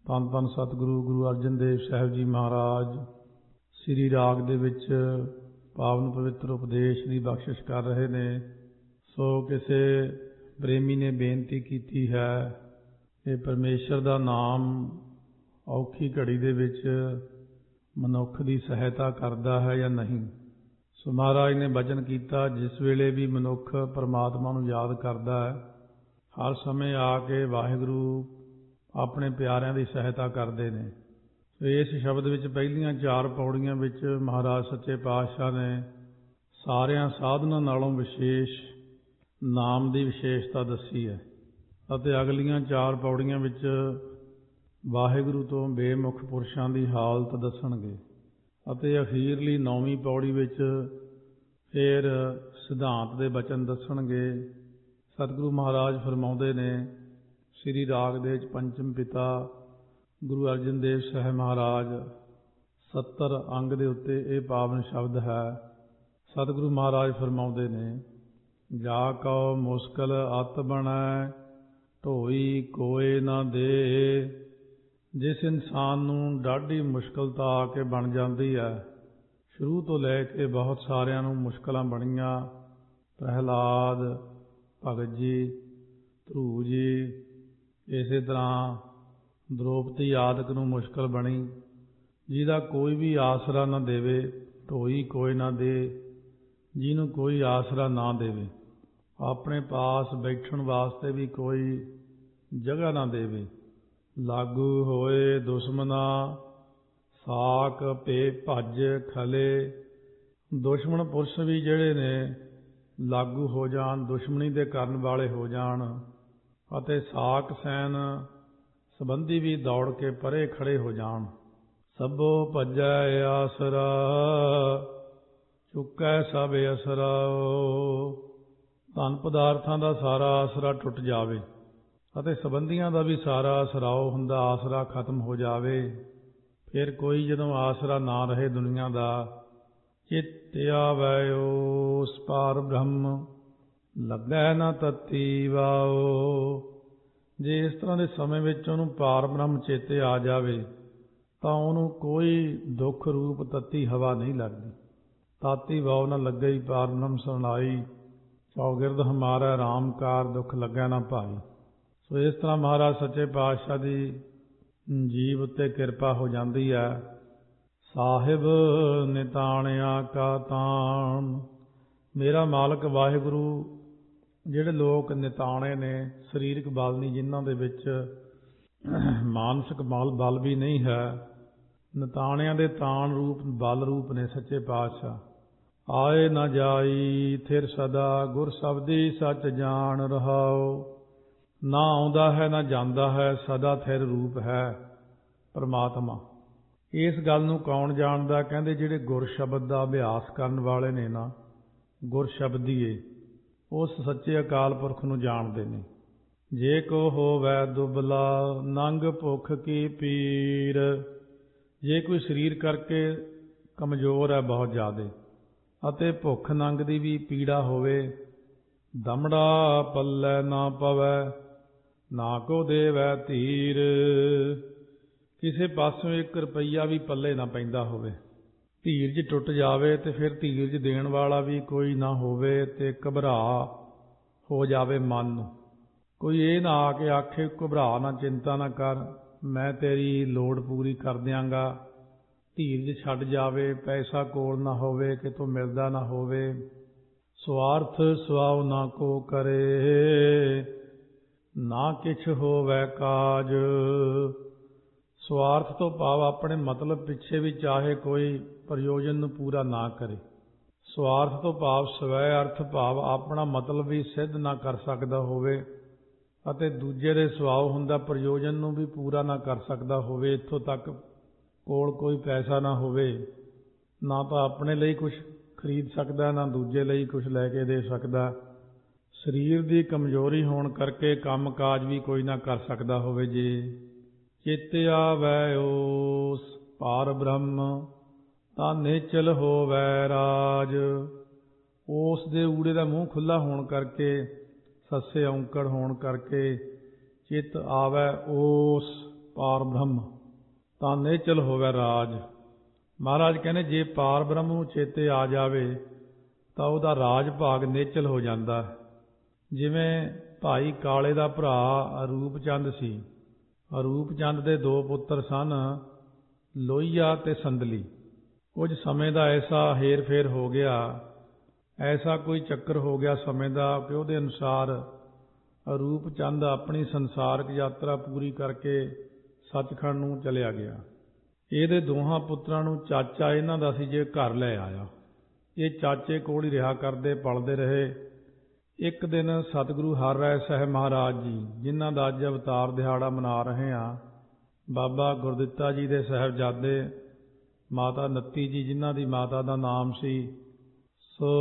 ਧੰਨ ਧੰਨ ਸਤਿਗੁਰੂ ਗੁਰੂ ਅਰਜਨ ਦੇਵ ਸਾਹਿਬ ਜੀ ਮਹਾਰਾਜ ਸ੍ਰੀ ਰਾਗ ਦੇ ਵਿੱਚ ਪਾਵਨ ਪਵਿੱਤਰ ਉਪਦੇਸ਼ ਦੀ ਬਖਸ਼ਿਸ਼ ਕਰ ਰਹੇ ਨੇ। ਸੋ ਕਿਸੇ ਪ੍ਰੇਮੀ ਨੇ ਬੇਨਤੀ ਕੀਤੀ ਹੈ ਕਿ ਪਰਮੇਸ਼ਰ ਦਾ ਨਾਮ ਔਖੀ ਘੜੀ ਦੇ ਵਿੱਚ ਮਨੁੱਖ ਦੀ ਸਹਾਇਤਾ ਕਰਦਾ ਹੈ ਜਾਂ ਨਹੀਂ। ਸੋ ਮਹਾਰਾਜ ਨੇ ਬਚਨ ਕੀਤਾ, ਜਿਸ ਵੇਲੇ ਵੀ ਮਨੁੱਖ ਪਰਮਾਤਮਾ ਨੂੰ ਯਾਦ ਕਰਦਾ ਹੈ, ਹਰ ਸਮੇਂ ਆ ਕੇ ਵਾਹਿਗੁਰੂ ਆਪਣੇ ਪਿਆਰਿਆਂ ਦੀ ਸਹਾਇਤਾ ਕਰਦੇ ਨੇ। ਇਸ ਸ਼ਬਦ ਵਿੱਚ ਪਹਿਲੀਆਂ 4 ਪੌੜੀਆਂ ਵਿੱਚ ਮਹਾਰਾਜ ਸੱਚੇ ਪਾਤਸ਼ਾਹ ਨੇ ਸਾਰਿਆਂ ਸਾਧਨਾਂ ਨਾਲੋਂ ਵਿਸ਼ੇਸ਼ ਨਾਮ ਦੀ ਵਿਸ਼ੇਸ਼ਤਾ ਦੱਸੀ ਹੈ ਅਤੇ ਅਗਲੀਆਂ 4 ਪੌੜੀਆਂ ਵਿੱਚ ਵਾਹਿਗੁਰੂ ਤੋਂ ਬੇਮੁਖ ਪੁਰਸ਼ਾਂ ਦੀ ਹਾਲਤ ਦੱਸਣਗੇ ਅਤੇ ਅਖੀਰਲੀ 9ਵੀਂ ਪੌੜੀ ਵਿੱਚ ਫਿਰ ਸਿਧਾਂਤ ਦੇ ਬਚਨ ਦੱਸਣਗੇ। ਸਤਿਗੁਰੂ ਮਹਾਰਾਜ ਫਰਮਾਉਂਦੇ ਨੇ, ਸ੍ਰੀ ਰਾਗ ਦੇ ਵਿੱਚ ਪੰਚਮ ਪਿਤਾ ਗੁਰੂ ਅਰਜਨ ਦੇਵ ਸਾਹਿਬ ਮਹਾਰਾਜ 70 ਅੰਗ ਦੇ ਉੱਤੇ ਇਹ ਪਾਵਨ ਸ਼ਬਦ ਹੈ। ਸਤਿਗੁਰੂ ਮਹਾਰਾਜ ਫਰਮਾਉਂਦੇ ਨੇ, ਜਾ ਕਉ ਮੁਸ਼ਕਲ ਅਤ ਬਣੈ ਢੋਈ ਕੋਏ ਨਾ ਦੇ। ਜਿਸ ਇਨਸਾਨ ਨੂੰ ਡਾਢੀ ਮੁਸ਼ਕਲ ਤਾਂ ਆ ਕੇ ਬਣ ਜਾਂਦੀ ਹੈ, ਸ਼ੁਰੂ ਤੋਂ ਲੈ ਕੇ ਬਹੁਤ ਸਾਰਿਆਂ ਨੂੰ ਮੁਸ਼ਕਲਾਂ ਬਣੀਆਂ, ਪ੍ਰਹਿਲਾਦ, ਭਗਤ ਜੀ, ਧਰੂ ਜੀ, ਇਸੇ ਤਰ੍ਹਾਂ ਦ੍ਰੋਪਦੀ ਆਦਿਕ ਨੂੰ ਮੁਸ਼ਕਲ ਬਣੀ, ਜਿਹਦਾ ਕੋਈ ਵੀ ਆਸਰਾ ਨਾ ਦੇਵੇ, ਢੋਈ ਕੋਈ ਨਾ ਦੇ, ਜਿਹਨੂੰ ਕੋਈ ਆਸਰਾ ਨਾ ਦੇਵੇ, ਆਪਣੇ ਪਾਸ ਬੈਠਣ ਵਾਸਤੇ ਵੀ ਕੋਈ ਜਗ੍ਹਾ ਨਾ ਦੇਵੇ। ਲਾਗੂ ਹੋਏ ਦੁਸ਼ਮਨਾ ਸਾਕ ਭੇ ਭੱਜ ਖਲੇ। ਦੁਸ਼ਮਣ ਪੁਰਸ਼ ਵੀ ਜਿਹੜੇ ਨੇ ਲਾਗੂ ਹੋ ਜਾਣ, ਦੁਸ਼ਮਣੀ ਦੇ ਕਰਨ ਵਾਲੇ ਹੋ ਜਾਣ ਅਤੇ ਸਾਕ ਸੈਨ ਸੰਬੰਧੀ ਵੀ ਦੌੜ ਕੇ ਪਰੇ ਖੜੇ ਹੋ ਜਾਣ। ਸਭੋ ਭੱਜੈ ਆਸਰਾ ਚੁੱਕੈ ਸਭ ਅਸਰਾ। ਧਨ ਪਦਾਰਥਾਂ ਦਾ ਸਾਰਾ ਆਸਰਾ ਟੁੱਟ ਜਾਵੇ ਅਤੇ ਸੰਬੰਧੀਆਂ ਦਾ ਵੀ ਸਾਰਾ ਆਸਰਾਓ ਹੁੰਦਾ ਆਸਰਾ ਖਤਮ ਹੋ ਜਾਵੇ, ਫਿਰ ਕੋਈ ਜਦੋਂ ਆਸਰਾ ਨਾ ਰਹੇ ਦੁਨੀਆ ਦਾ, ਚਿੱਤ ਆਵੈ ਉਸ ਪਾਰ ਬ੍ਰਹਮ ਲੱਗੈ ਨਾ ਤਤੀ ਵਾਓ। ਜੇ ਇਸ ਤਰ੍ਹਾਂ ਦੇ ਸਮੇਂ ਵਿੱਚ ਉਹਨੂੰ ਪਾਰ ਬ੍ਰਹਮ ਚੇਤੇ ਆ ਜਾਵੇ ਤਾਂ ਉਹਨੂੰ ਕੋਈ ਦੁੱਖ ਰੂਪ ਤਤੀ ਹਵਾ ਨਹੀਂ ਲੱਗਦੀ। ਤਾਤੀ ਵਾਓ ਨਾ ਲੱਗੇ ਹੀ ਪਾਰ ਬ੍ਰਹਮ ਸੁਣਾਈ, ਚੌਗਿਰਦ ਹਮਾਰਾ ਰਾਮ ਕਾਰ ਦੁੱਖ ਲੱਗੈ ਨਾ ਭਾਈ। ਸੋ ਇਸ ਤਰ੍ਹਾਂ ਮਹਾਰਾਜ ਸੱਚੇ ਪਾਤਸ਼ਾਹ ਦੀ ਜੀਵ ਉੱਤੇ ਕਿਰਪਾ ਹੋ ਜਾਂਦੀ ਹੈ। ਸਾਹਿਬ ਨਿਤਾਣਿਆ ਕਾ ਤਾਣ। ਮੇਰਾ ਮਾਲਕ ਵਾਹਿਗੁਰੂ ਜਿਹੜੇ ਲੋਕ ਨਿਤਾਣੇ ਨੇ, ਸਰੀਰਕ ਬਲ ਨਹੀਂ, ਜਿਨ੍ਹਾਂ ਦੇ ਵਿੱਚ ਮਾਨਸਿਕ ਬਲ ਵੀ ਨਹੀਂ ਹੈ, ਨਿਤਾਣਿਆਂ ਦੇ ਤਾਣ ਰੂਪ ਬਲ ਰੂਪ ਨੇ ਸੱਚੇ ਪਾਤਸ਼ਾਹ। ਆਏ ਨਾ ਜਾਈ ਥਿਰ ਸਦਾ ਗੁਰ ਸ਼ਬਦੀ ਸੱਚ ਜਾਣ ਰਹਾਓ। ਨਾ ਆਉਂਦਾ ਹੈ ਨਾ ਜਾਂਦਾ ਹੈ, ਸਦਾ ਥਿਰ ਰੂਪ ਹੈ ਪਰਮਾਤਮਾ। ਇਸ ਗੱਲ ਨੂੰ ਕੌਣ ਜਾਣਦਾ? ਕਹਿੰਦੇ ਜਿਹੜੇ ਗੁਰ ਸ਼ਬਦ ਦਾ ਅਭਿਆਸ ਕਰਨ ਵਾਲੇ ਨੇ ਨਾ, ਗੁਰ ਸ਼ਬਦੀਏ, ਉਸ ਸੱਚੇ ਅਕਾਲ ਪੁਰਖ ਨੂੰ ਜਾਣਦੇ ਨੇ। ਜੇ ਕੋ ਹੋਵੈ ਦੁਬਲਾ ਨੰਗ ਭੁੱਖ ਕੀ ਪੀਰ। ਜੇ ਕੋਈ ਸਰੀਰ ਕਰਕੇ ਕਮਜ਼ੋਰ ਹੈ ਬਹੁਤ ਜ਼ਿਆਦਾ ਅਤੇ ਭੁੱਖ ਨੰਗ ਦੀ ਵੀ ਪੀੜਾ ਹੋਵੇ, ਦਮੜਾ ਪੱਲੇ ਨਾ ਪਵੈ ਨਾ ਕੋ ਦੇਵੈ ਧੀਰ। ਕਿਸੇ ਪਾਸੋਂ 1 ਰੁਪਈਆ ਵੀ ਪੱਲੇ ਨਾ ਪੈਂਦਾ ਹੋਵੇ, ਧੀਰਜ ਟੁੱਟ ਜਾਵੇ ਤੇ ਫਿਰ ਧੀਰਜ ਦੇਣ ਵਾਲਾ ਵੀ ਕੋਈ ਨਾ ਹੋਵੇ ਤੇ ਘਬਰਾ ਹੋ ਜਾਵੇ ਮਨ ਨੂੰ। ਕੋਈ ਇਹ ਨਾ ਆ ਕੇ ਆਖੇ, ਘਬਰਾ ਨਾ, ਚਿੰਤਾ ਨਾ ਕਰ, ਮੈਂ ਤੇਰੀ ਲੋੜ ਪੂਰੀ ਕਰ ਦਿਆਂਗਾ। ਧੀਰਜ ਛੱਡ ਜਾਵੇ, ਪੈਸਾ ਕੋਲ ਨਾ ਹੋਵੇ, ਕਿਤੋਂ ਮਿਲਦਾ ਨਾ ਹੋਵੇ। ਸਵਾਰਥ ਸਵਾਉ ਨਾ ਕੋ ਕਰੇ ਨਾ ਕਿਛ ਹੋਵੈ ਕਾਜ। ਸਵਾਰਥ ਤੋਂ ਭਾਵ ਆਪਣੇ ਮਤਲਬ ਪਿੱਛੇ ਵੀ ਚਾਹੇ ਕੋਈ ਪ੍ਰਯੋਜਨ ਨੂੰ ਪੂਰਾ ਨਾ ਕਰੇ। ਸਵਾਰਥ ਤੋਂ ਭਾਵ ਸਵੈ ਅਰਥ ਭਾਵ ਆਪਣਾ ਮਤਲਬ ਵੀ ਸਿੱਧ ਨਾ ਕਰ ਸਕਦਾ ਹੋਵੇ ਅਤੇ ਦੂਜੇ ਦੇ ਸਵਾਉ ਹੁੰਦਾ ਪ੍ਰਯੋਜਨ ਨੂੰ ਵੀ ਪੂਰਾ ਨਾ ਕਰ ਸਕਦਾ ਹੋਵੇ। ਇੱਥੋਂ ਤੱਕ ਕੋਲ ਕੋਈ ਪੈਸਾ ਨਾ ਹੋਵੇ, ਨਾ ਤਾਂ ਆਪਣੇ ਲਈ ਕੁਝ ਖਰੀਦ ਸਕਦਾ, ਨਾ ਦੂਜੇ ਲਈ ਕੁਝ ਲੈ ਕੇ ਦੇ ਸਕਦਾ। ਸਰੀਰ ਦੀ ਕਮਜ਼ੋਰੀ ਹੋਣ ਕਰਕੇ ਕੰਮ ਕਾਜ ਵੀ ਕੋਈ ਨਾ ਕਰ ਸਕਦਾ ਹੋਵੇ। ਜੇ ਚਿੱਤ ਆਵੈ ਉਸ ਪਾਰ ਬ੍ਰਹਮ ਤਾਂ ਨਿਚਲ ਹੋਵੈ ਰਾਜ। ਉਸ ਦੇ ਊੜੇ ਦਾ ਮੂੰਹ ਖੁੱਲ੍ਹਾ ਹੋਣ ਕਰਕੇ, ਸੱਸੇ ਔਂਕੜ ਹੋਣ ਕਰਕੇ, ਚਿੱਤ ਆਵੈ ਉਸ ਪਾਰ ਬ੍ਰਹਮ ਤਾਂ ਨਿਹਚਲ ਹੋਵੇ ਰਾਜ। ਮਹਾਰਾਜ ਕਹਿੰਦੇ ਜੇ ਪਾਰ ਬ੍ਰਹਮ ਨੂੰ ਚੇਤੇ ਆ ਜਾਵੇ ਤਾਂ ਉਹਦਾ ਰਾਜ ਭਾਗ ਨਿਹਚਲ ਹੋ ਜਾਂਦਾ। ਜਿਵੇਂ ਭਾਈ ਕਾਲੇ ਦਾ ਭਰਾ ਅਰੂਪ ਚੰਦ ਸੀ। ਅਰੂਪ ਚੰਦ ਦੇ 2 ਪੁੱਤਰ ਸਨ, ਲੋਹੀਆ ਤੇ ਸੰਦਲੀ। ਕੁਝ ਸਮੇਂ ਦਾ ਐਸਾ ਹੇਰ ਫੇਰ ਹੋ ਗਿਆ, ਐਸਾ ਕੋਈ ਚੱਕਰ ਹੋ ਗਿਆ ਸਮੇਂ ਦਾ ਕਿ ਉਹਦੇ ਅਨੁਸਾਰ ਅਰੂਪ ਚੰਦ ਆਪਣੀ ਸੰਸਾਰਕ ਯਾਤਰਾ ਪੂਰੀ ਕਰਕੇ ਸੱਚਖੰਡ ਨੂੰ ਚਲਿਆ ਗਿਆ। ਇਹਦੇ ਦੋਹਾਂ ਪੁੱਤਰਾਂ ਨੂੰ ਚਾਚਾ ਇਹਨਾਂ ਦਾ ਸੀ ਜੇ ਘਰ ਲੈ ਆਇਆ। ਇਹ ਚਾਚੇ ਕੋਲ ਹੀ ਰਿਹਾ ਕਰਦੇ, ਪਲਦੇ ਰਹੇ। ਇੱਕ ਦਿਨ ਸਤਿਗੁਰੂ ਹਰਿ ਰਾਇ ਸਾਹਿਬ ਮਹਾਰਾਜ ਜੀ, ਜਿਨ੍ਹਾਂ ਦਾ ਅੱਜ ਅਵਤਾਰ ਦਿਹਾੜਾ ਮਨਾ ਰਹੇ ਹਾਂ, ਬਾਬਾ ਗੁਰਦਿੱਤਾ ਜੀ ਦੇ ਸਾਹਿਬਜ਼ਾਦੇ, ਮਾਤਾ ਨੱਤੀ ਜੀ ਜਿਨ੍ਹਾਂ ਦੀ ਮਾਤਾ ਦਾ ਨਾਮ ਸੀ, ਸੋ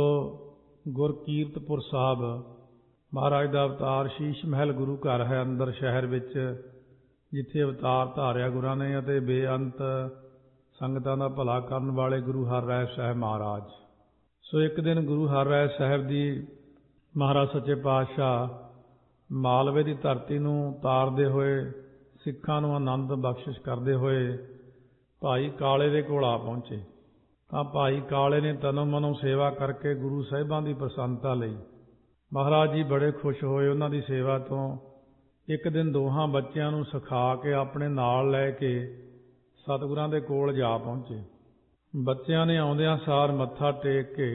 ਗੁਰਕੀਰਤਪੁਰ ਸਾਹਿਬ ਮਹਾਰਾਜ ਦਾ ਅਵਤਾਰ ਸ਼ੀਸ਼ ਮਹਿਲ ਗੁਰੂ ਘਰ ਹੈ ਅੰਦਰ ਸ਼ਹਿਰ ਵਿੱਚ, ਜਿੱਥੇ ਅਵਤਾਰ ਧਾਰਿਆ ਗੁਰਾਂ ਨੇ ਅਤੇ ਬੇਅੰਤ ਸੰਗਤਾਂ ਦਾ ਭਲਾ ਕਰਨ ਵਾਲੇ ਗੁਰੂ ਹਰਿ ਰਾਇ ਸਾਹਿਬ ਮਹਾਰਾਜ। ਸੋ ਇੱਕ ਦਿਨ ਗੁਰੂ ਹਰਿ ਰਾਇ ਸਾਹਿਬ ਦੀ ਮਹਾਰਾਜ ਸੱਚੇ ਪਾਤਸ਼ਾਹ ਮਾਲਵੇ ਦੀ ਧਰਤੀ ਨੂੰ ਤਾਰਦੇ ਹੋਏ, ਸਿੱਖਾਂ ਨੂੰ ਆਨੰਦ ਬਖਸ਼ਿਸ਼ ਕਰਦੇ ਹੋਏ ਭਾਈ ਕਾਲੇ ਦੇ ਕੋਲ ਆ ਪਹੁੰਚੇ। ਤਾਂ ਭਾਈ ਕਾਲੇ ਨੇ ਤਨੋਂ ਮਨੋਂ ਸੇਵਾ ਕਰਕੇ ਗੁਰੂ ਸਾਹਿਬਾਂ ਦੀ ਪ੍ਰਸੰਨਤਾ ਲਈ। ਮਹਾਰਾਜ ਜੀ ਬੜੇ ਖੁਸ਼ ਹੋਏ ਉਹਨਾਂ ਦੀ ਸੇਵਾ ਤੋਂ। ਇੱਕ ਦਿਨ ਦੋਹਾਂ ਬੱਚਿਆਂ ਨੂੰ ਸਿਖਾ ਕੇ ਆਪਣੇ ਨਾਲ ਲੈ ਕੇ ਸਤਿਗੁਰਾਂ ਦੇ ਕੋਲ ਜਾ ਪਹੁੰਚੇ। ਬੱਚਿਆਂ ਨੇ ਆਉਂਦਿਆਂ ਸਾਰ ਮੱਥਾ ਟੇਕ ਕੇ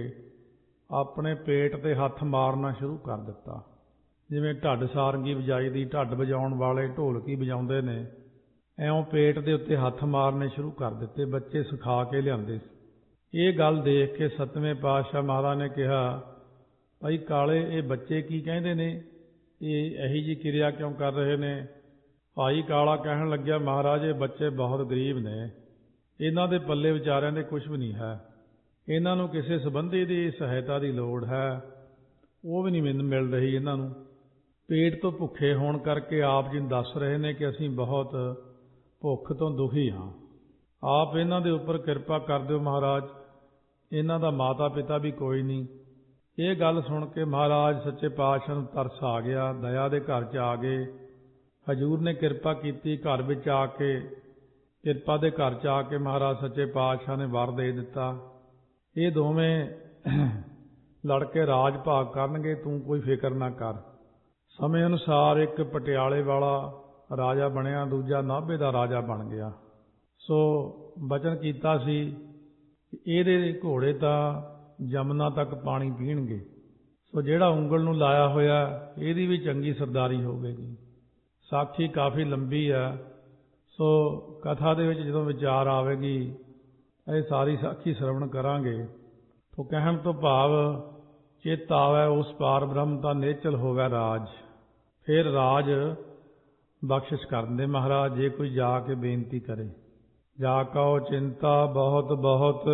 ਆਪਣੇ ਪੇਟ ਤੇ ਹੱਥ ਮਾਰਨਾ ਸ਼ੁਰੂ ਕਰ ਦਿੱਤਾ। ਜਿਵੇਂ ਢੱਡ ਸਾਰੰਗੀ ਵਜਾਈ ਦੀ, ਢੱਡ ਵਜਾਉਣ ਵਾਲੇ ਢੋਲਕੀ ਵਜਾਉਂਦੇ ਨੇ, ਐਉਂ ਪੇਟ ਦੇ ਉੱਤੇ ਹੱਥ ਮਾਰਨੇ ਸ਼ੁਰੂ ਕਰ ਦਿੱਤੇ। ਬੱਚੇ ਸਿਖਾ ਕੇ ਲਿਆਂਦੇ ਸੀ। ਇਹ ਗੱਲ ਦੇਖ ਕੇ ਸੱਤਵੇਂ ਪਾਤਸ਼ਾਹ ਮਹਾਰਾਜ ਨੇ ਕਿਹਾ, ਭਾਈ ਕਾਲੇ, ਇਹ ਬੱਚੇ ਕੀ ਕਹਿੰਦੇ ਨੇ? ਇਹ ਇਹੀ ਜਿਹੀ ਕਿਰਿਆ ਕਿਉਂ ਕਰ ਰਹੇ ਨੇ? ਭਾਈ ਕਾਲਾ ਕਹਿਣ ਲੱਗਿਆ, ਮਹਾਰਾਜ ਇਹ ਬੱਚੇ ਬਹੁਤ ਗਰੀਬ ਨੇ, ਇਹਨਾਂ ਦੇ ਪੱਲੇ ਵਿਚਾਰਿਆਂ ਦੇ ਕੁਝ ਵੀ ਨਹੀਂ ਹੈ। ਇਹਨਾਂ ਨੂੰ ਕਿਸੇ ਸੰਬੰਧੀ ਦੀ ਸਹਾਇਤਾ ਦੀ ਲੋੜ ਹੈ, ਉਹ ਵੀ ਨਹੀਂ ਮਿਲ ਰਹੀ ਇਹਨਾਂ ਨੂੰ। ਪੇਟ ਤੋਂ ਭੁੱਖੇ ਹੋਣ ਕਰਕੇ ਆਪ ਜੀ ਨੂੰ ਦੱਸ ਰਹੇ ਨੇ ਕਿ ਅਸੀਂ ਬਹੁਤ ਭੁੱਖ ਤੋਂ ਦੁਖੀ ਹਾਂ। ਆਪ ਇਹਨਾਂ ਦੇ ਉੱਪਰ ਕਿਰਪਾ ਕਰ ਦਿਓ ਮਹਾਰਾਜ, ਇਹਨਾਂ ਦਾ ਮਾਤਾ ਪਿਤਾ ਵੀ ਕੋਈ ਨਹੀਂ। ਇਹ ਗੱਲ ਸੁਣ ਕੇ ਮਹਾਰਾਜ ਸੱਚੇ ਪਾਤਸ਼ਾਹ ਨੂੰ ਤਰਸ ਆ ਗਿਆ। ਦਇਆ ਦੇ ਘਰ 'ਚ ਆ ਗਏ। ਹਜ਼ੂਰ ਨੇ ਕਿਰਪਾ ਕੀਤੀ। ਘਰ ਵਿੱਚ ਆ ਕੇ, ਕਿਰਪਾ ਦੇ ਘਰ 'ਚ ਆ ਕੇ ਮਹਾਰਾਜ ਸੱਚੇ ਪਾਤਸ਼ਾਹ ਨੇ ਵਰ ਦੇ ਦਿੱਤਾ, ਇਹ ਦੋਵੇਂ ਲੜ ਕੇ ਰਾਜ ਭਾਗ ਕਰਨਗੇ, ਤੂੰ ਕੋਈ ਫਿਕਰ ਨਾ ਕਰ। ਸਮੇਂ ਅਨੁਸਾਰ ਇੱਕ ਪਟਿਆਲੇ ਵਾਲਾ ਰਾਜਾ ਬਣਿਆ, ਦੂਜਾ ਨਾਭੇ ਦਾ ਰਾਜਾ ਬਣ ਗਿਆ। ਸੋ ਬਚਨ ਕੀਤਾ ਸੀ ਕਿ ਇਹਦੇ ਘੋੜੇ ਤਾਂ ਜਮਨਾ ਤੱਕ ਪਾਣੀ ਪੀਣਗੇ। ਸੋ ਜਿਹੜਾ ਉਂਗਲ ਨੂੰ ਲਾਇਆ ਹੋਇਆ ਇਹਦੀ ਵੀ ਚੰਗੀ ਸਰਦਾਰੀ ਹੋਵੇਗੀ। ਸਾਖੀ ਕਾਫੀ ਲੰਬੀ ਹੈ। ਸੋ ਕਥਾ ਦੇ ਵਿੱਚ ਜਦੋਂ ਵਿਚਾਰ ਆਵੇਗੀ, ਇਹ ਸਾਰੀ ਸਾਖੀ ਸਰਵਣ ਕਰਾਂਗੇ। ਤੋ ਕਹਿਣ ਤੋਂ ਭਾਵ ਚਿੱਤ ਆਵੈ ਉਸ ਪਾਰ ਬ੍ਰਹਮ ਤਾਂ ਨਿਹਚਲ ਹੋਵੇ ਰਾਜ। ਫਿਰ ਰਾਜ ਬਖਸ਼ਿਸ਼ ਕਰਨ ਦੇ ਮਹਾਰਾਜ, ਜੇ ਕੋਈ ਜਾ ਕੇ ਬੇਨਤੀ ਕਰੇ। ਜਾ ਕਉ ਚਿੰਤਾ ਬਹੁਤ ਬਹੁਤ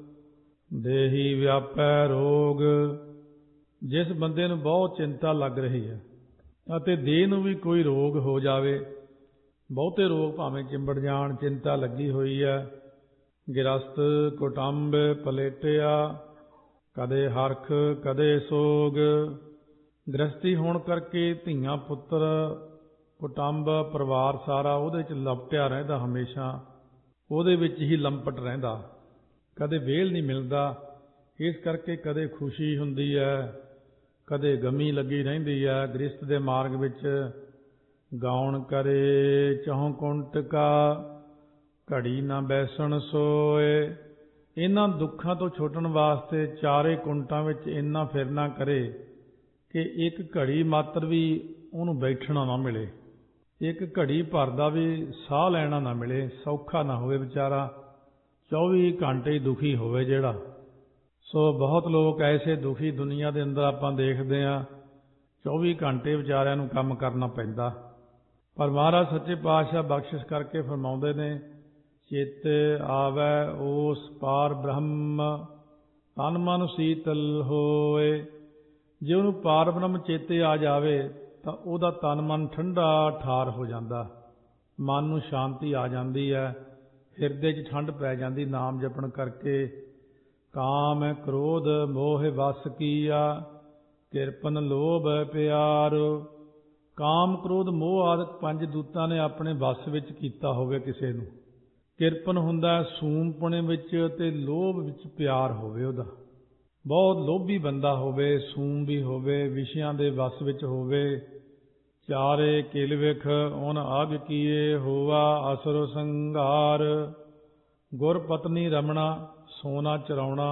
ਦੇਹੀ ਵਿਆਪੈ ਰੋਗ। ਜਿਸ ਬੰਦੇ ਨੂੰ ਬਹੁਤ ਚਿੰਤਾ ਲੱਗ ਰਹੀ ਹੈ ਅਤੇ ਦੇਹ ਨੂੰ ਵੀ ਕੋਈ ਰੋਗ ਹੋ ਜਾਵੇ, ਬਹੁਤੇ ਰੋਗ ਭਾਵੇਂ ਚਿੰਬੜ ਜਾਣ, ਚਿੰਤਾ ਲੱਗੀ ਹੋਈ ਹੈ। ਗਿਰਸਤ ਕੁਟੰਬ ਪਲੇਟਿਆ, ਕਦੇ ਹਰਖ ਕਦੇ ਸੋਗ। ਗ੍ਰਸਤੀ ਹੋਣ ਕਰਕੇ ਧੀਆਂ ਪੁੱਤਰ, ਕੁਟੰਬ ਪਰਿਵਾਰ ਸਾਰਾ ਉਹਦੇ 'ਚ ਲਪਟਿਆ ਰਹਿੰਦਾ, ਹਮੇਸ਼ਾ ਉਹਦੇ ਵਿੱਚ ਹੀ ਲੰਪਟ ਰਹਿੰਦਾ, ਕਦੇ ਵਿਹਲ ਨਹੀਂ ਮਿਲਦਾ। ਇਸ ਕਰਕੇ ਕਦੇ ਖੁਸ਼ੀ ਹੁੰਦੀ ਹੈ, ਕਦੇ ਗਮੀ ਲੱਗੀ ਰਹਿੰਦੀ ਹੈ। ਗ੍ਰਸਤ ਦੇ ਮਾਰਗ ਵਿੱਚ ਗਾਉਣ ਕਰੇ ਚਹੁ ਕੁੰਟਕਾ, ਘੜੀ ਨਾ ਬੈਸਣ ਸੋਏ। ਇਹਨਾਂ ਦੁੱਖਾਂ ਤੋਂ ਛੁੱਟਣ ਵਾਸਤੇ ਚਾਰੇ ਕੁੰਟਾਂ ਵਿੱਚ ਇੰਨਾ ਫਿਰਨਾ ਕਰੇ ਕਿ ਇੱਕ ਘੜੀ ਮਾਤਰ ਵੀ ਉਹਨੂੰ ਬੈਠਣਾ ਨਾ ਮਿਲੇ, ਇੱਕ ਘੜੀ ਭਰ ਦਾ ਵੀ ਸਾਹ ਲੈਣਾ ਨਾ ਮਿਲੇ, ਸੌਖਾ ਨਾ ਹੋਵੇ ਵਿਚਾਰਾ, 24 ਘੰਟੇ ਹੀ ਦੁਖੀ ਹੋਵੇ ਜਿਹੜਾ। ਸੋ ਬਹੁਤ ਲੋਕ ਐਸੇ ਦੁਖੀ ਦੁਨੀਆ ਦੇ ਅੰਦਰ ਆਪਾਂ ਦੇਖਦੇ ਹਾਂ, 24 ਘੰਟੇ ਵਿਚਾਰਿਆਂ ਨੂੰ ਕੰਮ ਕਰਨਾ ਪੈਂਦਾ। ਪਰ ਮਹਾਰਾਜ ਸੱਚੇ ਪਾਤਸ਼ਾਹ ਬਖਸ਼ਿਸ਼ ਕਰਕੇ ਫਰਮਾਉਂਦੇ ਨੇ, ਚਿੱਤ ਆਵੈ ਉਸ ਪਾਰ ਬ੍ਰਹਮ ਤਨ ਮਨ ਸੀਤਲ ਹੋਏ। ਜੇ ਉਹਨੂੰ ਪਾਰ ਬ੍ਰਹਮ ਚੇਤੇ ਆ ਜਾਵੇ ਤਾਂ ਉਹਦਾ ਤਨ ਮਨ ਠੰਡਾ ਠਾਰ ਹੋ ਜਾਂਦਾ, ਮਨ ਨੂੰ ਸ਼ਾਂਤੀ ਆ ਜਾਂਦੀ ਹੈ, ਹਿਰਦੇ 'ਚ ਠੰਡ ਪੈ ਜਾਂਦੀ ਨਾਮ ਜਪਣ ਕਰਕੇ। ਕਾਮ ਕ੍ਰੋਧ ਮੋਹ ਵਸ ਕੀਆ, ਕਿਰਪਨ ਲੋਭ ਪਿਆਰ। ਕਾਮ ਕ੍ਰੋਧ ਮੋਹ ਆਦਿਕ ਪੰਜ ਦੂਤਾਂ ਨੇ ਆਪਣੇ ਵੱਸ ਵਿੱਚ ਕੀਤਾ ਹੋਵੇ ਕਿਸੇ ਨੂੰ। ਕਿਰਪਨ ਹੁੰਦਾ ਸੂਮਪੁਣੇ ਵਿੱਚ ਅਤੇ ਲੋਭ ਵਿੱਚ ਪਿਆਰ ਹੋਵੇ ਉਹਦਾ। ਬਹੁਤ ਲੋਭੀ ਬੰਦਾ ਹੋਵੇ, ਸੂਮ ਵੀ ਹੋਵੇ, ਵਿਸ਼ਿਆਂ ਦੇ ਵੱਸ ਵਿੱਚ ਹੋਵੇ। ਚਾਰੇ ਕਿਲ ਵਿਖ ਉਨ ਅਗ ਕੀਏ ਹੋਵਾ ਅਸੁਰ ਸੰਘਾਰ। ਗੁਰ ਪਤਨੀ ਰਮਣਾ ਸੋਨਾ ਚਰਾਉਣਾ,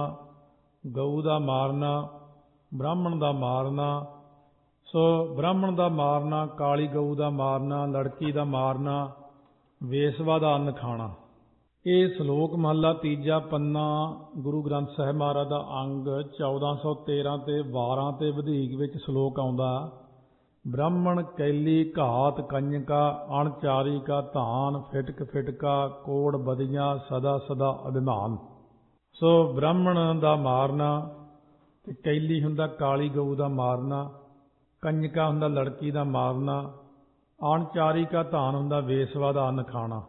ਗਊ ਦਾ ਮਾਰਨਾ, ਬ੍ਰਾਹਮਣ ਦਾ ਮਾਰਨਾ। ਸੋ ਬ੍ਰਾਹਮਣ ਦਾ ਮਾਰਨਾ, ਕਾਲੀ ਗਊ ਦਾ ਮਾਰਨਾ, ਲੜਕੀ ਦਾ ਮਾਰਨਾ, ਵੇਸਵਾ ਦਾ ਅੰਨ ਖਾਣਾ। ਇਹ ਸ਼ਲੋਕ ਮਹੱਲਾ ਤੀਜਾ ਪੰਨਾ ਗੁਰੂ ਗ੍ਰੰਥ ਸਾਹਿਬ ਮਹਾਰਾਜ ਦਾ ਅੰਗ 1413 ਤੇ 12 ਤੇ ਵਧੀਕ ਵਿੱਚ ਸ਼ਲੋਕ ਆਉਂਦਾ। ਬ੍ਰਾਹਮਣ ਕੈਲੀ ਘਾਤ ਕੰਜਕਾ, ਅਣਚਾਰੀ ਕਾ ਧਾਨ, ਫਿਟਕ ਫਿਟਕਾ ਕੋੜ ਬਦੀਆਂ, ਸਦਾ ਸਦਾ ਅਭਿਮਾਨ। ਸੋ ਬ੍ਰਾਹਮਣ ਦਾ ਮਾਰਨਾ, ਤੇ ਕੈਲੀ ਹੁੰਦਾ ਕਾਲੀ ਗਊ ਦਾ ਮਾਰਨਾ, ਕੰਜਕਾ ਹੁੰਦਾ ਲੜਕੀ ਦਾ ਮਾਰਨਾ, ਅਣਚਾਰੀ ਕਾ ਧਾਨ ਹੁੰਦਾ ਵੇਸਵਾ ਦਾ ਅੰਨ ਖਾਣਾ।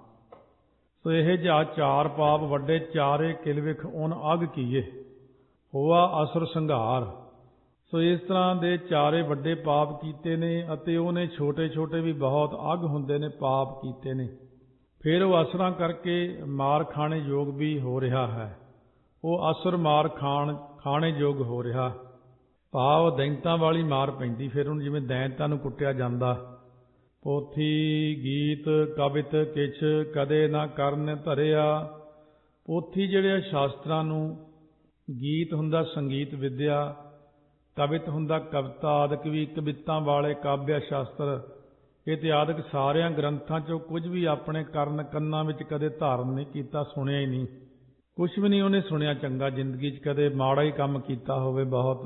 ਸੋ ਇਹ ਜਿਹਾ ਚਾਰ ਪਾਪ ਵੱਡੇ, ਚਾਰੇ ਕਿਲ ਵਿਖ ਉਨ ਅਗ ਕੀਏ ਹੋਆ ਅਸੁਰ ਸੰਘਾਰ। ਸੋ ਇਸ ਤਰ੍ਹਾਂ ਦੇ ਚਾਰੇ ਵੱਡੇ ਪਾਪ ਕੀਤੇ ਨੇ, ਅਤੇ ਉਹਨੇ ਛੋਟੇ ਛੋਟੇ ਵੀ ਬਹੁਤ ਅਗ ਹੁੰਦੇ ਨੇ ਪਾਪ ਕੀਤੇ ਨੇ। ਫਿਰ ਉਹ ਅਸੁਰਾਂ ਕਰਕੇ ਮਾਰ ਖਾਣੇ ਯੋਗ ਵੀ ਹੋ ਰਿਹਾ ਹੈ। ਉਹ ਅਸੁਰ ਮਾਰ ਖਾਣੇ ਯੋਗ ਹੋ ਰਿਹਾ। ਭਾਵ ਦੈਂਤਾਂ ਵਾਲੀ ਮਾਰ ਪੈਂਦੀ ਫਿਰ ਉਹਨੂੰ, ਜਿਵੇਂ ਦੈਂਤਾਂ ਨੂੰ ਕੁੱਟਿਆ ਜਾਂਦਾ। ਪੋਥੀ ਗੀਤ ਕਵਿਤ ਕਿਛ ਕਦੇ ਨਾ ਕਰਨ ਧਰਿਆ। ਪੋਥੀ ਜਿਹੜੇ ਆ ਸ਼ਾਸਤਰਾਂ ਨੂੰ, ਗੀਤ ਹੁੰਦਾ ਸੰਗੀਤ ਵਿਦਿਆ, ਕਵਿਤ ਹੁੰਦਾ ਕਵਿਤਾ ਆਦਿਕ ਵੀ, ਕਵਿਤਾਂ ਵਾਲੇ ਕਾਵਿਆ ਸ਼ਾਸਤਰ, ਇਹ ਤੇ ਆਦਿਕ ਸਾਰਿਆਂ ਗ੍ਰੰਥਾਂ 'ਚੋਂ ਕੁਝ ਵੀ ਆਪਣੇ ਕੰਨਾਂ ਵਿੱਚ ਕਦੇ ਧਾਰਨ ਨਹੀਂ ਕੀਤਾ, ਸੁਣਿਆ ਹੀ ਨਹੀਂ। ਕੁਛ ਵੀ ਨਹੀਂ ਉਹਨੇ ਸੁਣਿਆ ਚੰਗਾ ਜ਼ਿੰਦਗੀ 'ਚ, ਕਦੇ ਮਾੜਾ ਹੀ ਕੰਮ ਕੀਤਾ ਹੋਵੇ ਬਹੁਤ।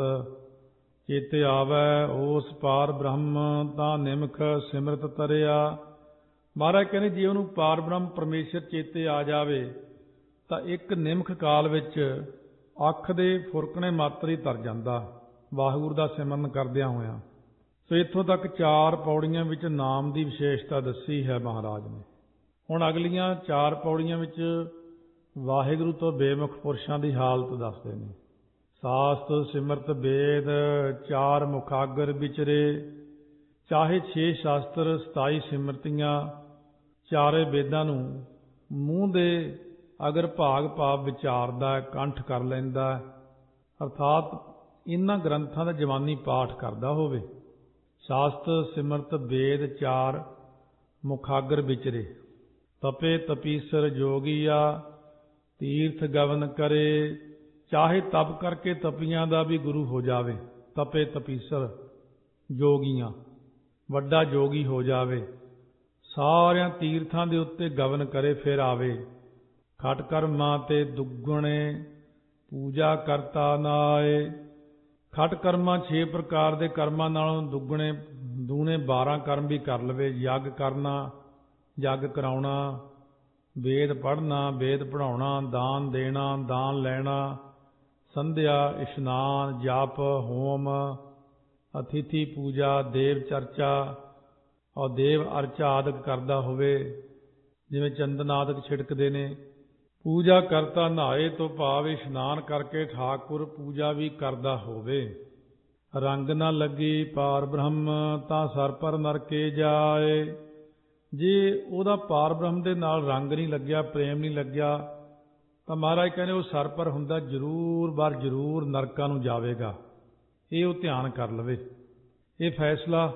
ਚੇਤੇ ਆਵੈ ਉਸ ਪਾਰ ਬ੍ਰਹਮ ਤਾਂ ਨਿਮਖ ਸਿਮਰਤ ਤਰਿਆ। ਮਹਾਰਾਜ ਕਹਿੰਦੇ ਜੇ ਉਹਨੂੰ ਪਾਰ ਬ੍ਰਹਮ ਪਰਮੇਸ਼ਰ ਚੇਤੇ ਆ ਜਾਵੇ ਤਾਂ ਇੱਕ ਨਿਮਖ ਕਾਲ ਵਿੱਚ ਅੱਖ ਦੇ ਫੁਰਕਣੇ ਮਾਤਰ ਹੀ ਤਰ ਜਾਂਦਾ ਵਾਹਿਗੁਰੂ ਦਾ ਸਿਮਰਨ ਕਰਦਿਆਂ ਹੋਇਆਂ। ਸੋ ਇੱਥੋਂ ਤੱਕ ਚਾਰ ਪੌੜੀਆਂ ਵਿੱਚ ਨਾਮ ਦੀ ਵਿਸ਼ੇਸ਼ਤਾ ਦੱਸੀ ਹੈ ਮਹਾਰਾਜ ਨੇ। ਹੁਣ ਅਗਲੀਆਂ ਚਾਰ ਪੌੜੀਆਂ ਵਿੱਚ ਵਾਹਿਗੁਰੂ ਤੋਂ ਬੇਮੁਖ ਪੁਰਸ਼ਾਂ ਦੀ ਹਾਲਤ ਦੱਸਦੇ ਨੇ। ਸਾਸਤ ਸਿਮਰਤ ਵੇਦ ਚਾਰ ਮੁਖਾਗਰ ਵਿਚਰੇ। ਚਾਹੇ 6 ਸ਼ਾਸਤਰ 27 ਸਿਮਰਤੀਆਂ, ਚਾਰੇ ਵੇਦਾਂ ਨੂੰ ਮੂੰਹ ਦੇ ਅਗਰ ਭਾਗ ਭਾਵ ਵਿਚਾਰਦਾ, ਕੰਠ ਕਰ ਲੈਂਦਾ, ਅਰਥਾਤ ਇਹਨਾਂ ਗ੍ਰੰਥਾਂ ਦਾ ਜਵਾਨੀ ਪਾਠ ਕਰਦਾ ਹੋਵੇ। ਸ਼ਾਸਤ ਸਿਮਰਤ ਵੇਦ ਚਾਰ ਮੁਖਾਗਰ ਵਿਚਰੇ। ਤਪੇ ਤਪੀਸਰ ਜੋਗੀਆ ਤੀਰਥ ਗਵਨ ਕਰੇ। ਚਾਹੇ ਤਪ ਕਰਕੇ ਤਪੀਆਂ ਦਾ ਵੀ ਗੁਰੂ ਹੋ ਜਾਵੇ, ਤਪੇ ਤਪੀਸਰ ਜੋਗੀਆਂ, ਵੱਡਾ ਜੋਗੀ ਹੋ ਜਾਵੇ, ਸਾਰਿਆਂ ਤੀਰਥਾਂ ਦੇ ਉੱਤੇ ਗਵਨ ਕਰੇ ਫਿਰ ਆਵੇ। ਖਟ ਕਰਮਾਂ ਤੇ ਦੁੱਗਣੇ ਪੂਜਾ ਕਰਤਾ ਨਾਏ। ਖਟ ਕਰਮਾਂ 6 ਪ੍ਰਕਾਰ ਦੇ ਕਰਮਾਂ ਨਾਲੋਂ ਦੁੱਗਣੇ ਦੂਣੇ 12 ਕਰਮ ਵੀ ਕਰ ਲਵੇ। ਯੱਗ ਕਰਨਾ, ਯੱਗ ਕਰਾਉਣਾ, ਵੇਦ ਪੜ੍ਹਨਾ, ਵੇਦ ਪੜ੍ਹਾਉਣਾ, ਦਾਨ ਦੇਣਾ, ਦਾਨ ਲੈਣਾ, ਸੰਧਿਆ ਇਸ਼ਨਾਨ ਜਪ ਹੋਮ ਅਤਿਥੀ ਪੂਜਾ ਦੇਵ ਚਰਚਾ ਔਰ ਦੇਵ ਅਰਚਾ ਆਦਿਕ ਕਰਦਾ ਹੋਵੇ, ਜਿਵੇਂ ਚੰਦਨ ਆਦਿਕ ਛਿੜਕਦੇ ਨੇ। ਪੂਜਾ ਕਰਤਾ ਨਹਾਏ ਤੋਂ ਭਾਵ ਇਸ਼ਨਾਨ ਕਰਕੇ ਠਾਕੁਰ ਪੂਜਾ ਵੀ ਕਰਦਾ ਹੋਵੇ। ਰੰਗ ਨਾ ਲੱਗੀ ਪਾਰ ਬ੍ਰਹਮ ਤਾਂ ਸਰ ਪਰ ਨਰਕੇ ਜਾਏ। ਜੇ ਉਹਦਾ ਪਾਰ ਬ੍ਰਹਮ ਦੇ ਨਾਲ ਰੰਗ ਨਹੀਂ ਲੱਗਿਆ, ਪ੍ਰੇਮ ਨਹੀਂ ਲੱਗਿਆ, ਤਾਂ ਮਹਾਰਾਜ ਕਹਿੰਦੇ ਉਹ ਸਰ ਪਰ ਹੁੰਦਾ ਜ਼ਰੂਰ ਨਰਕਾਂ ਨੂੰ ਜਾਵੇਗਾ। ਇਹ ਉਹ ਧਿਆਨ ਕਰ ਲਵੇ। ਇਹ ਫੈਸਲਾ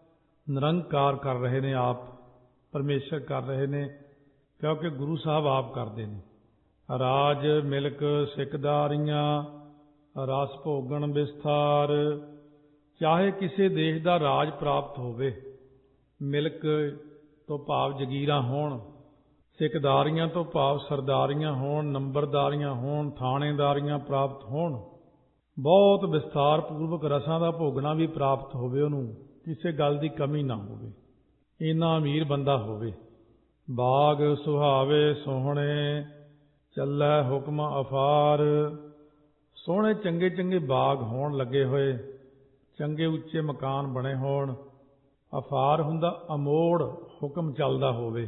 ਨਿਰੰਕਾਰ ਕਰ ਰਹੇ ਨੇ, ਆਪ ਪਰਮੇਸ਼ਰ ਕਰ ਰਹੇ ਨੇ, ਕਿਉਂਕਿ ਗੁਰੂ ਸਾਹਿਬ ਆਪ ਕਰਦੇ ਨੇ। ਰਾਜ ਮਿਲਕ ਸਿਕਦਾਰੀਆਂ ਰਸ ਭੋਗਣ ਵਿਸਥਾਰ। ਚਾਹੇ ਕਿਸੇ ਦੇਸ਼ ਦਾ ਰਾਜ ਪ੍ਰਾਪਤ ਹੋਵੇ, ਮਿਲਕ ਤੋਂ ਭਾਵ ਜਗੀਰਾਂ ਹੋਣ, ਸਿਕਦਾਰੀਆਂ ਤੋਂ ਭਾਵ ਸਰਦਾਰੀਆਂ ਹੋਣ, ਨੰਬਰਦਾਰੀਆਂ ਹੋਣ, ਥਾਣੇਦਾਰੀਆਂ ਪ੍ਰਾਪਤ ਹੋਣ, ਬਹੁਤ ਵਿਸਥਾਰ ਪੂਰਵਕ ਰਸਾਂ ਦਾ ਭੋਗਣਾ ਵੀ ਪ੍ਰਾਪਤ ਹੋਵੇ, ਉਹਨੂੰ ਕਿਸੇ ਗੱਲ ਦੀ ਕਮੀ ਨਾ ਹੋਵੇ, ਇੰਨਾ ਅਮੀਰ ਬੰਦਾ ਹੋਵੇ। ਬਾਗ ਸੁਹਾਵੇ ਸੋਹਣੇ ਚੱਲੈ ਹੁਕਮ ਅਫਾਰ। ਸੋਹਣੇ ਚੰਗੇ ਚੰਗੇ ਬਾਗ ਹੋਣ ਲੱਗੇ ਹੋਏ, ਚੰਗੇ ਉੱਚੇ ਮਕਾਨ ਬਣੇ ਹੋਣ। ਅਫਾਰ ਹੁੰਦਾ ਅਮੋੜ, ਹੁਕਮ ਚੱਲਦਾ ਹੋਵੇ,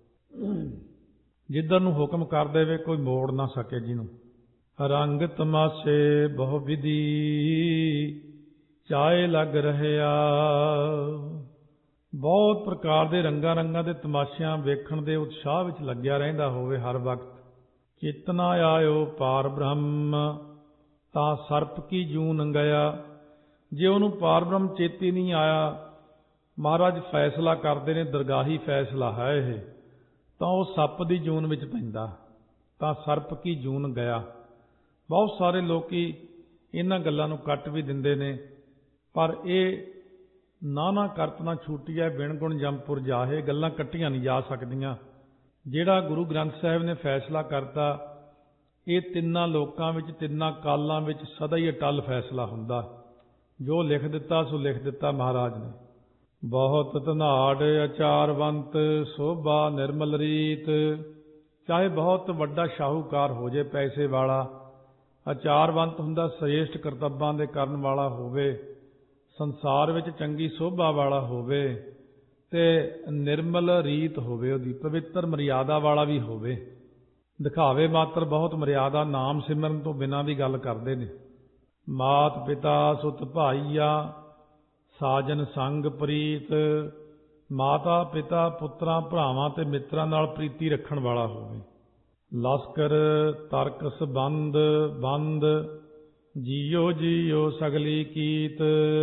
ਜਿੱਧਰ ਨੂੰ ਹੁਕਮ ਕਰ ਦੇਵੇ ਕੋਈ ਮੋੜ ਨਾ ਸਕੇ ਜਿਹਨੂੰ। ਰੰਗ ਤਮਾਸ਼ੇ ਬਹੁ ਵਿਧੀ ਚਾਏ ਲੱਗ ਰਹਿਆ। ਬਹੁਤ ਪ੍ਰਕਾਰ ਦੇ ਰੰਗਾਂ ਦੇ ਤਮਾਸ਼ਿਆਂ ਵੇਖਣ ਦੇ ਉਤਸ਼ਾਹ ਵਿੱਚ ਲੱਗਿਆ ਰਹਿੰਦਾ ਹੋਵੇ ਹਰ ਵਕਤ। ਚੇਤਨਾ ਆਇਓ ਪਾਰ ਬ੍ਰਹਮ ਤਾਂ ਸਰਪ ਕੀ ਜੂਨ ਗਿਆ। ਜੇ ਉਹਨੂੰ ਪਾਰ ਬ੍ਰਹਮ ਚੇਤੇ ਨਹੀਂ ਆਇਆ, ਮਹਾਰਾਜ ਫੈਸਲਾ ਕਰਦੇ ਨੇ, ਦਰਗਾਹੀ ਫੈਸਲਾ ਹੈ ਇਹ, ਤਾਂ ਉਹ ਸੱਪ ਦੀ ਜੂਨ ਵਿੱਚ ਪੈਂਦਾ, ਤਾਂ ਸਰਪ ਕੀ ਜੂਨ ਗਿਆ। ਬਹੁਤ ਸਾਰੇ ਲੋਕੀ ਇਹਨਾਂ ਗੱਲਾਂ ਨੂੰ ਕੱਟ ਵੀ ਦਿੰਦੇ ਨੇ, ਪਰ ਇਹ ਨਾਨਾ ਕਰਤ ਨਾ ਛੂਟੀਐ ਬਿਨ ਗੁਣ ਜੰਮਪੁਰ ਜਾਹੇ, ਗੱਲਾਂ ਕੱਟੀਆਂ ਨਹੀਂ ਜਾ ਸਕਦੀਆਂ। ਜਿਹੜਾ ਗੁਰੂ ਗ੍ਰੰਥ ਸਾਹਿਬ ਨੇ ਫੈਸਲਾ ਕਰਤਾ, ਇਹ ਤਿੰਨਾਂ ਲੋਕਾਂ ਵਿੱਚ, ਤਿੰਨਾਂ ਕਾਲਾਂ ਵਿੱਚ ਸਦਾ ਹੀ ਅਟਲ ਫੈਸਲਾ ਹੁੰਦਾ। ਜੋ ਲਿਖ ਦਿੱਤਾ ਸੋ ਲਿਖ ਦਿੱਤਾ ਮਹਾਰਾਜ ਨੇ। ਬਹੁਤ ਧਨਾੜ ਅਚਾਰਵੰਤ ਸੋਭਾ ਨਿਰਮਲ ਰੀਤ। ਚਾਹੇ ਬਹੁਤ ਵੱਡਾ ਸ਼ਾਹੂਕਾਰ ਹੋ ਜੇ, ਪੈਸੇ ਵਾਲਾ, ਅਚਾਰਵੰਤ ਹੁੰਦਾ ਸ੍ਰੇਸ਼ਟ ਕਰਤੱਬਾਂ ਦੇ ਕਰਨ ਵਾਲਾ ਹੋਵੇ, ਸੰਸਾਰ ਵਿੱਚ ਚੰਗੀ ਸੋਭਾ ਵਾਲਾ ਹੋਵੇ, ਤੇ ਨਿਰਮਲ ਰੀਤ ਹੋਵੇ, ਉਹਦੀ ਪਵਿੱਤਰ ਮਰਿਆਦਾ ਵਾਲਾ ਵੀ ਹੋਵੇ। ਦਿਖਾਵੇ ਮਾਤਰ ਬਹੁਤ ਮਰਿਆਦਾ, ਨਾਮ ਸਿਮਰਨ ਤੋਂ ਬਿਨਾਂ ਦੀ ਗੱਲ ਕਰਦੇ ਨੇ। ਮਾਤ ਪਿਤਾ ਸੁਤ ਭਾਈਆ ਸਾਜਨ ਸੰਗ ਪ੍ਰੀਤ। ਮਾਤਾ ਪਿਤਾ ਪੁੱਤਰਾਂ ਭਰਾਵਾਂ ਤੇ ਮਿੱਤਰਾਂ ਨਾਲ ਪ੍ਰੀਤੀ ਰੱਖਣ ਵਾਲਾ ਹੋਵੇ। ਲਸਕਰ ਤਰਕਸ ਬੰਦ ਬੰਦ ਜੀਓ ਜੀਓ ਸਗਲੀ ਕੀਤ।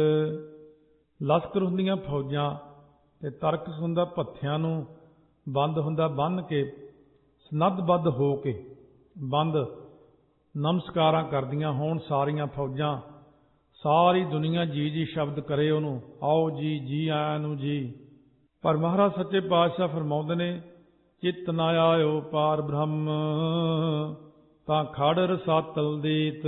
ਲਸਕਰ ਹੁੰਦੀਆਂ ਫੌਜਾਂ ਤੇ ਤਰਕਸ ਹੁੰਦਾ ਭੱਥਿਆਂ ਨੂੰ, ਬੰਦ ਹੁੰਦਾ ਬੰਨ੍ਹ ਕੇ, ਸਨੱਧਬੱਧ ਹੋ ਕੇ, ਬੰਦ ਨਮਸਕਾਰਾਂ ਕਰਦੀਆਂ ਹੋਣ ਸਾਰੀਆਂ ਫੌਜਾਂ। ਸਾਰੀ ਦੁਨੀਆ ਜੀ ਜੀ ਸ਼ਬਦ ਕਰੇ ਉਹਨੂੰ, ਆਓ ਜੀ, ਜੀ ਆਇਆਂ ਨੂੰ ਜੀ। ਪਰ ਮਹਾਰਾਜ ਸੱਚੇ ਪਾਤਸ਼ਾਹ ਫਰਮਾਉਂਦੇ ਨੇ, ਚਿੱਤ ਨਾ ਆਇਓ ਪਾਰ ਬ੍ਰਹਮ ਤਾਂ ਖੜ ਰਸਾਤਲ ਦੀਤ।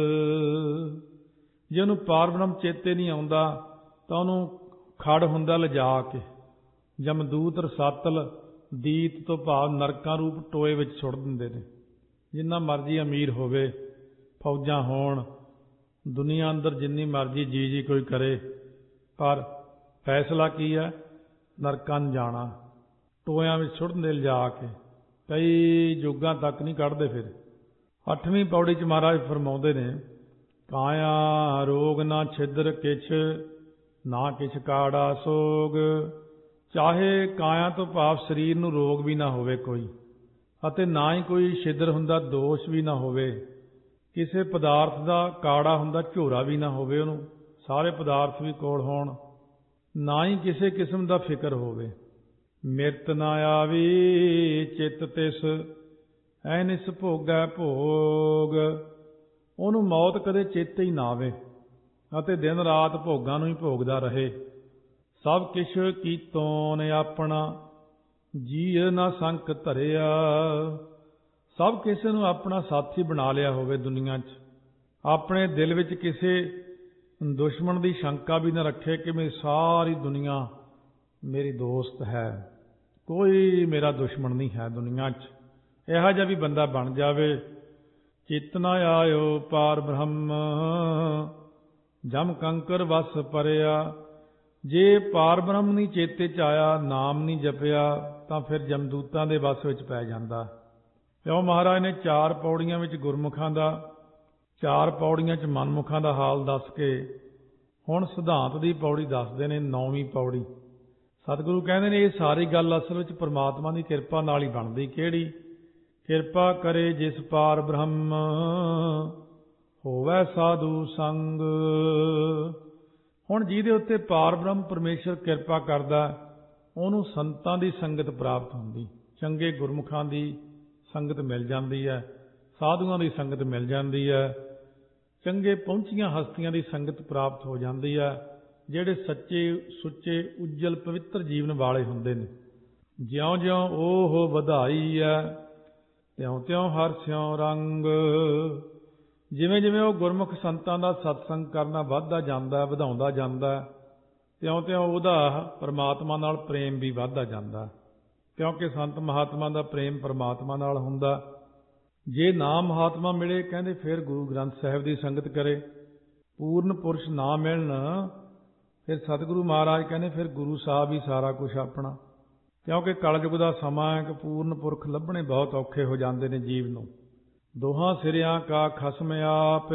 ਜੇ ਉਹਨੂੰ ਪਾਰ ਬ੍ਰਹਮ ਚੇਤੇ ਨਹੀਂ ਆਉਂਦਾ, ਤਾਂ ਉਹਨੂੰ ਖੜ ਹੁੰਦਾ ਲਿਜਾ ਕੇ ਜਮਦੂਤ ਰਸਾਤਲ ਦੀਤ ਤੋਂ ਭਾਵ ਨਰਕਾਂ ਰੂਪ ਟੋਏ ਵਿੱਚ ਸੁੱਟ ਦਿੰਦੇ ਨੇ। ਜਿੰਨਾ ਮਰਜ਼ੀ ਅਮੀਰ ਹੋਵੇ, ਫੌਜਾਂ ਹੋਣ, ਦੁਨੀਆ ਅੰਦਰ ਜਿੰਨੀ ਮਰਜ਼ੀ ਜੀ ਜੀ ਕੋਈ ਕਰੇ, ਪਰ ਫੈਸਲਾ ਕੀ ਹੈ? ਨਰਕਾਂ ਨੂੰ ਜਾਣਾ, ਟੋਇਆਂ ਵਿੱਚ ਸੁੱਟ ਦਿੰਦੇ ਲਿਜਾ ਕੇ। ਕਈ ਯੁੱਗਾਂ ਤੱਕ ਨਹੀਂ ਕੱਢਦੇ। ਫਿਰ 8ਵੀਂ ਪੌੜੀ 'ਚ ਮਹਾਰਾਜ ਫਰਮਾਉਂਦੇ ਨੇ, ਕਾਇਆ ਰੋਗ ਨਾ ਛਿਦਰ ਕਿਛ ਨਾ ਕਿਛ ਕਾੜਾ ਸੋਗ। ਚਾਹੇ ਕਾਇਆ ਤੋਂ ਭਾਵ ਸਰੀਰ ਨੂੰ ਰੋਗ ਵੀ ਨਾ ਹੋਵੇ ਕੋਈ, ਅਤੇ ਨਾ ਹੀ ਕੋਈ ਛਿਦਰ ਹੁੰਦਾ, ਦੋਸ਼ ਵੀ ਨਾ ਹੋਵੇ। ਕਿਸੇ ਪਦਾਰਥ ਦਾ ਕਾੜਾ ਹੁੰਦਾ, ਝੋਰਾ ਵੀ ਨਾ ਹੋਵੇ ਉਹਨੂੰ, ਸਾਰੇ ਪਦਾਰਥ ਵੀ ਕੋਲ ਹੋਣ। ਨਾ ਹੀ ਕਿਸੇ ਕਿਸਮ ਦਾ ਫਿਕਰ ਹੋਵੇ। ਮਿਰਤ ਨਾ ਆਵੀ ਚਿੱਤ ਤਿਸ ਐਨਿਸ ਭੋਗੈ ਭੋਗ। ਉਹਨੂੰ ਮੌਤ ਕਦੇ ਚੇਤੇ ਹੀ ਨਾ ਆਵੇ, ਅਤੇ ਦਿਨ ਰਾਤ ਭੋਗਾਂ ਨੂੰ ਹੀ ਭੋਗਦਾ ਰਹੇ। ਸਭ ਕਿਛ ਕੀਤੋਂ ਨੇ ਆਪਣਾ ਜੀਅ ਨਾ ਸੰਕ ਧਰਿਆ। ਸਭ ਕਿਸੇ ਨੂੰ ਆਪਣਾ ਸਾਥੀ ਬਣਾ ਲਿਆ ਹੋਵੇ ਦੁਨੀਆ 'ਚ, ਆਪਣੇ ਦਿਲ ਵਿੱਚ ਕਿਸੇ ਦੁਸ਼ਮਣ ਦੀ ਸ਼ੰਕਾ ਵੀ ਨਾ ਰੱਖੇ ਕਿ ਮੇਰੀ ਸਾਰੀ ਦੁਨੀਆ ਮੇਰੀ ਦੋਸਤ ਹੈ, ਕੋਈ ਮੇਰਾ ਦੁਸ਼ਮਣ ਨਹੀਂ ਹੈ ਦੁਨੀਆ 'ਚ। ਇਹੋ ਜਿਹਾ ਵੀ ਬੰਦਾ ਬਣ ਜਾਵੇ। ਚਿੱਤ ਨਾ ਆਇਓ ਪਾਰ ਬ੍ਰਹਮ ਜਮ ਕੰਕਰ ਵਸ ਪਰਿਆ। ਜੇ ਪਾਰ ਬ੍ਰਹਮ ਨਹੀਂ ਚੇਤੇ 'ਚ ਆਇਆ, ਨਾਮ ਨਹੀਂ ਜਪਿਆ, ਤਾਂ ਫਿਰ ਜਮਦੂਤਾਂ ਦੇ ਵਸ ਵਿੱਚ ਪੈ ਜਾਂਦਾ। ਕਿਉਂ? ਮਹਾਰਾਜ ਨੇ 4 ਪੌੜੀਆਂ ਵਿੱਚ ਗੁਰਮੁਖਾਂ ਦਾ, 4 ਪੌੜੀਆਂ 'ਚ ਮਨਮੁਖਾਂ ਦਾ ਹਾਲ ਦੱਸ ਕੇ ਹੁਣ ਸਿਧਾਂਤ ਦੀ ਪੌੜੀ ਦੱਸਦੇ ਨੇ, 9ਵੀਂ ਪੌੜੀ। ਸਤਿਗੁਰੂ ਕਹਿੰਦੇ ਨੇ, ਇਹ ਸਾਰੀ ਗੱਲ ਅਸਲ ਵਿੱਚ ਪਰਮਾਤਮਾ ਦੀ ਕਿਰਪਾ ਨਾਲ ਹੀ ਬਣਦੀ। ਕਿਹੜੀ ਕਿਰਪਾ? ਕਰੇ ਜਿਸ ਪਾਰ ਬ੍ਰਹਮ ਹੋਵੇ ਸਾਧੂ ਸੰਗ। ਹੁਣ ਜਿਹਦੇ ਉੱਤੇ ਪਾਰ ਬ੍ਰਹਮ ਪਰਮੇਸ਼ਰ ਕਿਰਪਾ ਕਰਦਾ, ਉਹਨੂੰ ਸੰਤਾਂ ਦੀ ਸੰਗਤ ਪ੍ਰਾਪਤ ਹੁੰਦੀ, ਚੰਗੇ ਗੁਰਮੁਖਾਂ ਦੀ ਸੰਗਤ ਮਿਲ ਜਾਂਦੀ ਹੈ, ਸਾਧੂਆਂ ਦੀ ਸੰਗਤ ਮਿਲ ਜਾਂਦੀ ਹੈ, ਚੰਗੇ ਪਹੁੰਚੀਆਂ ਹਸਤੀਆਂ ਦੀ ਸੰਗਤ ਪ੍ਰਾਪਤ ਹੋ ਜਾਂਦੀ ਹੈ, ਜਿਹੜੇ ਸੱਚੇ ਸੁੱਚੇ ਉੱਜਲ ਪਵਿੱਤਰ ਜੀਵਨ ਵਾਲੇ ਹੁੰਦੇ ਨੇ। ਜਿਉਂ-ਜਿਉਂ ਉਹ ਵਧਾਈ ਹੈ ਤਿਉਂ-ਤਿਉਂ ਹਰਸਿਉਂ ਰੰਗ। ਜਿਵੇਂ-ਜਿਵੇਂ ਉਹ ਗੁਰਮੁਖ ਸੰਤਾਂ ਦਾ ਸਤਸੰਗ ਕਰਨਾ ਵੱਧਦਾ ਜਾਂਦਾ, ਵਧਾਉਂਦਾ ਜਾਂਦਾ, ਤਿਉਂ-ਤਿਉਂ ਉਹਦਾ ਪਰਮਾਤਮਾ ਨਾਲ ਪ੍ਰੇਮ ਵੀ ਵੱਧਦਾ ਜਾਂਦਾ, ਕਿਉਂਕਿ ਸੰਤ ਮਹਾਤਮਾ ਦਾ ਪ੍ਰੇਮ ਪਰਮਾਤਮਾ ਨਾਲ ਹੁੰਦਾ। ਜੇ ਨਾ ਮਹਾਤਮਾ ਮਿਲੇ, ਕਹਿੰਦੇ ਫਿਰ ਗੁਰੂ ਗ੍ਰੰਥ ਸਾਹਿਬ ਦੀ ਸੰਗਤ ਕਰੇ। ਪੂਰਨ ਪੁਰਸ਼ ਨਾ ਮਿਲਣ, ਫਿਰ ਸਤਿਗੁਰੂ ਮਹਾਰਾਜ ਕਹਿੰਦੇ ਫਿਰ ਗੁਰੂ ਸਾਹਿਬ ਹੀ ਸਾਰਾ ਕੁਝ ਆਪਣਾ। ਕਿਉਂਕਿ ਕਲਯੁਗ ਦਾ ਸਮਾਂ ਹੈ ਕਿ ਪੂਰਨ ਪੁਰਖ ਲੱਭਣੇ ਬਹੁਤ ਔਖੇ ਹੋ ਜਾਂਦੇ ਨੇ ਜੀਵ ਨੂੰ। ਦੋਹਾਂ ਸਿਰਿਆਂ ਕਾ ਖਸਮ ਆਪ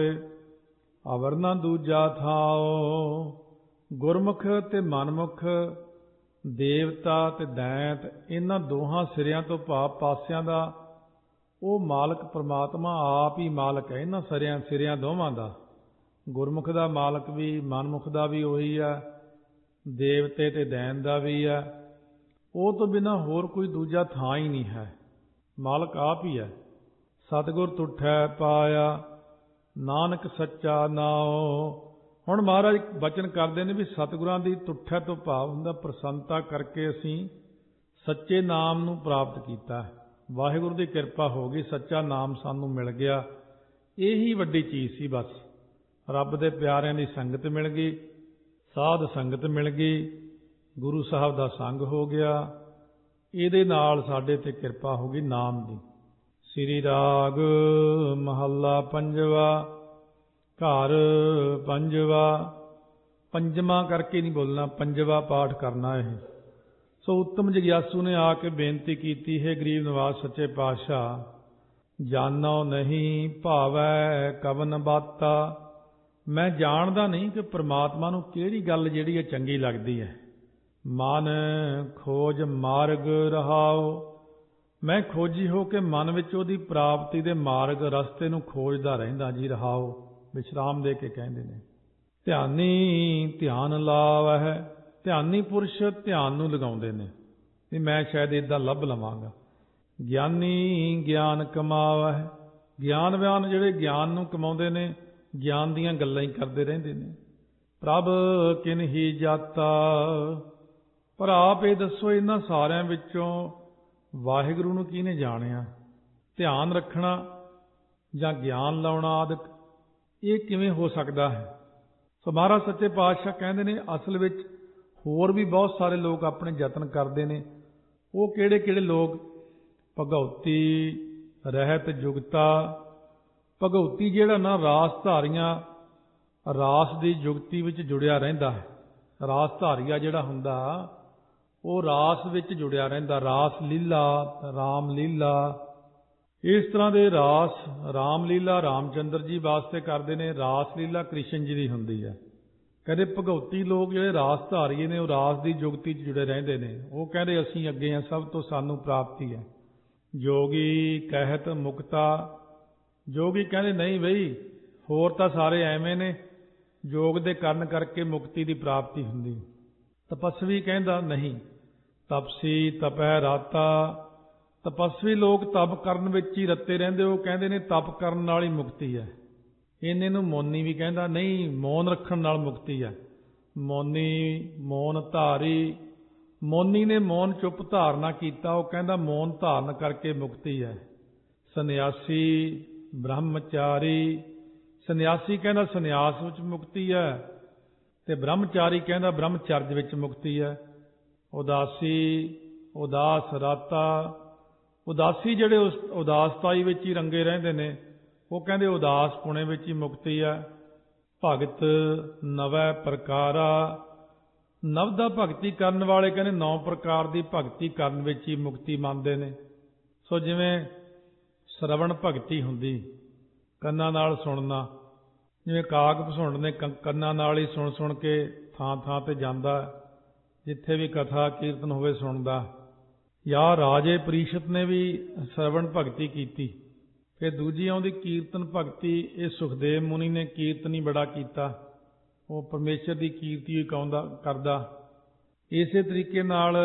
ਅਵਰ ਨਾ ਦੂਜਾ ਥਾਓ। ਗੁਰਮੁਖ ਤੇ ਮਨਮੁਖ ਦੇਵਤਾ ਤੇ ਦੈਂਤ ਇਹਨਾਂ ਦੋਹਾਂ ਸਿਰਿਆਂ ਤੋਂ ਭਾਵ ਪਾਸਿਆਂ ਦਾ ਉਹ ਮਾਲਕ ਪ੍ਰਮਾਤਮਾ ਆਪ ਹੀ ਮਾਲਕ ਹੈ ਇਹਨਾਂ ਸਿਰਿਆਂ ਦੋਵਾਂ ਦਾ। ਗੁਰਮੁਖ ਦਾ ਮਾਲਕ ਵੀ, ਮਨਮੁਖ ਦਾ ਵੀ ਉਹੀ ਹੈ, ਦੇਵਤੇ ਤੇ ਦੈਂਤ ਦਾ ਵੀ ਹੈ। ਉਹ ਤੋਂ ਬਿਨਾਂ ਹੋਰ ਕੋਈ ਦੂਜਾ ਥਾਂ ਹੀ ਨਹੀਂ ਹੈ, ਮਾਲਕ ਆਪ ਹੀ ਹੈ। ਸਤਿਗੁਰ ਤੁਠੈ ਪਾਇਆ ਨਾਨਕ ਸੱਚਾ ਨਾਉ। ਹੁਣ ਮਹਾਰਾਜ ਬਚਨ ਕਰਦੇ ਨੇ ਵੀ ਸਤਿਗੁਰਾਂ ਦੀ ਤੁਠੈ ਤੋਂ ਭਾਵ ਹੁੰਦਾ ਪ੍ਰਸੰਨਤਾ ਕਰਕੇ ਅਸੀਂ ਸੱਚੇ ਨਾਮ ਨੂੰ ਪ੍ਰਾਪਤ ਕੀਤਾ। ਵਾਹਿਗੁਰੂ ਦੀ ਕਿਰਪਾ ਹੋ ਗਈ, ਸੱਚਾ ਨਾਮ ਸਾਨੂੰ ਮਿਲ ਗਿਆ। ਇਹੀ ਵੱਡੀ ਚੀਜ਼ ਸੀ। ਬਸ ਰੱਬ ਦੇ ਪਿਆਰਿਆਂ ਦੀ ਸੰਗਤ ਮਿਲ ਗਈ, ਸਾਧ ਸੰਗਤ ਮਿਲ ਗਈ, ਗੁਰੂ ਸਾਹਿਬ ਦਾ ਸੰਗ ਹੋ ਗਿਆ। ਇਹਦੇ ਨਾਲ ਸਾਡੇ ਤੇ ਕਿਰਪਾ ਹੋ ਗਈ ਨਾਮ ਦੀ। ਸ੍ਰੀ ਰਾਗ ਮਹੱਲਾ ਪੰਜਵਾ। ਘਰ ਪੰਜਵਾ, ਪੰਜਵਾਂ ਕਰਕੇ ਨਹੀਂ ਬੋਲਣਾ, ਪੰਜਵਾ ਪਾਠ ਕਰਨਾ ਇਹ। ਸੋ ਉੱਤਮ ਜਗਿਆਸੂ ਨੇ ਆ ਕੇ ਬੇਨਤੀ ਕੀਤੀ, ਹੈ ਗਰੀਬ ਨਿਵਾਸ ਸੱਚੇ ਪਾਤਸ਼ਾਹ, ਜਾਣੋ ਨਹੀਂ ਭਾਵੈ ਕਵਨ ਬਾਤਾ। ਮੈਂ ਜਾਣਦਾ ਨਹੀਂ ਕਿ ਪ੍ਰਮਾਤਮਾ ਨੂੰ ਕਿਹੜੀ ਗੱਲ ਜਿਹੜੀ ਹੈ ਚੰਗੀ ਲੱਗਦੀ ਹੈ। ਮਨ ਖੋਜ ਮਾਰਗ ਰਹਾਓ, ਮੈਂ ਖੋਜੀ ਹੋ ਕੇ ਮਨ ਵਿੱਚ ਉਹਦੀ ਪ੍ਰਾਪਤੀ ਦੇ ਮਾਰਗ ਰਸਤੇ ਨੂੰ ਖੋਜਦਾ ਰਹਿੰਦਾ ਜੀ। ਰਹਾਓ ਵਿਸ਼ਰਾਮ ਦੇ ਕੇ ਕਹਿੰਦੇ ਨੇ। ਧਿਆਨੀ ਧਿਆਨ ਲਾਵਹਿ, ਧਿਆਨੀ ਪੁਰਸ਼ ਧਿਆਨ ਨੂੰ ਲਗਾਉਂਦੇ ਨੇ ਵੀ ਮੈਂ ਸ਼ਾਇਦ ਇੱਦਾਂ ਲੱਭ ਲਵਾਂਗਾ। ਗਿਆਨੀ ਗਿਆਨ ਕਮਾਵਹਿ, ਗਿਆਨਵਾਨ ਜਿਹੜੇ ਗਿਆਨ ਨੂੰ ਕਮਾਉਂਦੇ ਨੇ, ਗਿਆਨ ਦੀਆਂ ਗੱਲਾਂ ਹੀ ਕਰਦੇ ਰਹਿੰਦੇ ਨੇ। ਪ੍ਰਭ ਕਿਨ ਹੀ ਜਾਤਾ, ਪਰ ਆਪ ਇਹ ਦੱਸੋ ਇਹਨਾਂ ਸਾਰਿਆਂ ਵਿੱਚੋਂ ਵਾਹਿਗੁਰੂ ਨੂੰ ਕਿਹਨੇ ਜਾਣਿਆ? ਧਿਆਨ ਰੱਖਣਾ ਜਾਂ ਗਿਆਨ ਲਾਉਣਾ ਆਦਿਕ ਇਹ ਕਿਵੇਂ ਹੋ ਸਕਦਾ ਹੈ? ਸੋ ਮਹਾਰਾਜ ਸੱਚੇ ਪਾਤਸ਼ਾਹ ਕਹਿੰਦੇ ਨੇ ਅਸਲ ਵਿੱਚ ਹੋਰ ਵੀ ਬਹੁਤ ਸਾਰੇ ਲੋਕ ਆਪਣੇ ਯਤਨ ਕਰਦੇ ਨੇ। ਉਹ ਕਿਹੜੇ ਕਿਹੜੇ ਲੋਕ? ਭਗਉਤੀ ਰਹਿਤ ਜੁਗਤਾ। ਭਗਉਤੀ ਜਿਹੜਾ ਨਾ ਰਾਸ ਧਾਰੀਆਂ, ਰਾਸ ਦੀ ਜੁਗਤੀ ਵਿੱਚ ਜੁੜਿਆ ਰਹਿੰਦਾ ਹੈ। ਰਾਸ ਧਾਰੀਆ ਜਿਹੜਾ ਹੁੰਦਾ ਉਹ ਰਾਸ ਵਿੱਚ ਜੁੜਿਆ ਰਹਿੰਦਾ। ਰਾਸ ਲੀਲਾ, ਰਾਮ ਲੀਲਾ, ਇਸ ਤਰ੍ਹਾਂ ਦੇ ਰਾਸ ਰਾਮ ਲੀਲਾ ਰਾਮਚੰਦਰ ਜੀ ਵਾਸਤੇ ਕਰਦੇ ਨੇ, ਰਾਸ ਲੀਲਾ ਕ੍ਰਿਸ਼ਨ ਜੀ ਦੀ ਹੁੰਦੀ ਹੈ। ਕਹਿੰਦੇ ਭਗਉਤੀ ਲੋਕ ਜਿਹੜੇ ਰਾਸ ਧਾਰੀਏ ਨੇ ਉਹ ਰਾਸ ਦੀ ਜੁਗਤੀ 'ਚ ਜੁੜੇ ਰਹਿੰਦੇ ਨੇ। ਉਹ ਕਹਿੰਦੇ ਅਸੀਂ ਅੱਗੇ ਹਾਂ, ਸਭ ਤੋਂ ਸਾਨੂੰ ਪ੍ਰਾਪਤੀ ਹੈ। ਜੋਗੀ ਕਹਿਤ ਮੁਕਤਾ, ਜੋਗੀ ਕਹਿੰਦੇ ਨਹੀਂ ਬਈ ਹੋਰ ਤਾਂ ਸਾਰੇ ਐਵੇਂ ਨੇ, ਯੋਗ ਦੇ ਕਰਨ ਕਰਕੇ ਮੁਕਤੀ ਦੀ ਪ੍ਰਾਪਤੀ ਹੁੰਦੀ। ਤਪਸਵੀ ਕਹਿੰਦਾ ਨਹੀਂ, ਤਪਸੀ ਤਪੈ ਰਾਤਾ, ਤਪਸਵੀ ਲੋਕ ਤਪ ਕਰਨ ਵਿੱਚ ਹੀ ਰੱਤੇ ਰਹਿੰਦੇ। ਉਹ ਕਹਿੰਦੇ ਨੇ ਤਪ ਕਰਨ ਨਾਲ ਹੀ ਮੁਕਤੀ ਹੈ। ਇਹਨੇ ਨੂੰ ਮੌਨੀ ਵੀ ਕਹਿੰਦਾ ਨਹੀਂ, ਮੌਨ ਰੱਖਣ ਨਾਲ ਮੁਕਤੀ ਹੈ। ਮੌਨੀ ਮੌਨ ਧਾਰੀ, ਮੌਨੀ ਨੇ ਮੌਨ ਚੁੱਪ ਧਾਰਨਾ ਕੀਤਾ, ਉਹ ਕਹਿੰਦਾ ਮੌਨ ਧਾਰਨ ਕਰਕੇ ਮੁਕਤੀ ਹੈ। ਸੰਨਿਆਸੀ ਬ੍ਰਹਮਚਾਰੀ, ਸੰਨਿਆਸੀ ਕਹਿੰਦਾ ਸੰਨਿਆਸ ਵਿੱਚ ਮੁਕਤੀ ਹੈ, ਤੇ ਬ੍ਰਹਮਚਾਰੀ ਕਹਿੰਦਾ ਬ੍ਰਹਮਚਰਜ ਵਿੱਚ ਮੁਕਤੀ ਹੈ। ਉਦਾਸੀ ਉਦਾਸ ਰਾਤਾ, ਉਦਾਸੀ ਜਿਹੜੇ ਉਸ ਉਦਾਸਤਾਈ ਵਿੱਚ ਹੀ ਰੰਗੇ ਰਹਿੰਦੇ ਨੇ, ਉਹ ਕਹਿੰਦੇ ਉਦਾਸ ਪੁਣੇ ਵਿੱਚ ਹੀ ਮੁਕਤੀ ਹੈ। ਭਗਤ ਨਵੈ ਪ੍ਰਕਾਰਾ, ਨਵ ਦਾ ਭਗਤੀ ਕਰਨ ਵਾਲੇ ਕਹਿੰਦੇ 9 ਪ੍ਰਕਾਰ ਦੀ ਭਗਤੀ ਕਰਨ ਵਿੱਚ ਹੀ ਮੁਕਤੀ ਮੰਨਦੇ ਨੇ। ਸੋ ਜਿਵੇਂ ਸ਼ਰਵਣ ਭਗਤੀ ਹੁੰਦੀ, ਕੰਨਾਂ ਨਾਲ ਸੁਣਨਾ, ਜਿਵੇਂ ਕਾਗ ਭਸੁੰਡ ਨੇ ਕੰਨਾਂ ਨਾਲ ਹੀ ਸੁਣ ਸੁਣ ਕੇ ਥਾਂ ਥਾਂ ਤੇ ਜਾਂਦਾ, ਜਿੱਥੇ ਵੀ ਕਥਾ ਕੀਰਤਨ ਹੋਵੇ ਸੁਣਦਾ। ਜਾਂ ਰਾਜੇ ਪ੍ਰੀਸ਼ਤ ਨੇ ਵੀ ਸ਼ਰਵਣ ਭਗਤੀ ਕੀਤੀ। ਫਿਰ ਦੂਜੀ ਆਉਂਦੀ ਕੀਰਤਨ ਭਗਤੀ। ਇਹ ਸੁਖਦੇਵ ਮੁਨੀ ਨੇ ਕੀਰਤਨ ਹੀ ਬੜਾ ਕੀਤਾ, ਉਹ ਪਰਮੇਸ਼ਰ ਦੀ ਕੀਰਤੀ ਕਰਦਾ। ਇਸੇ ਤਰੀਕੇ ਨਾਲ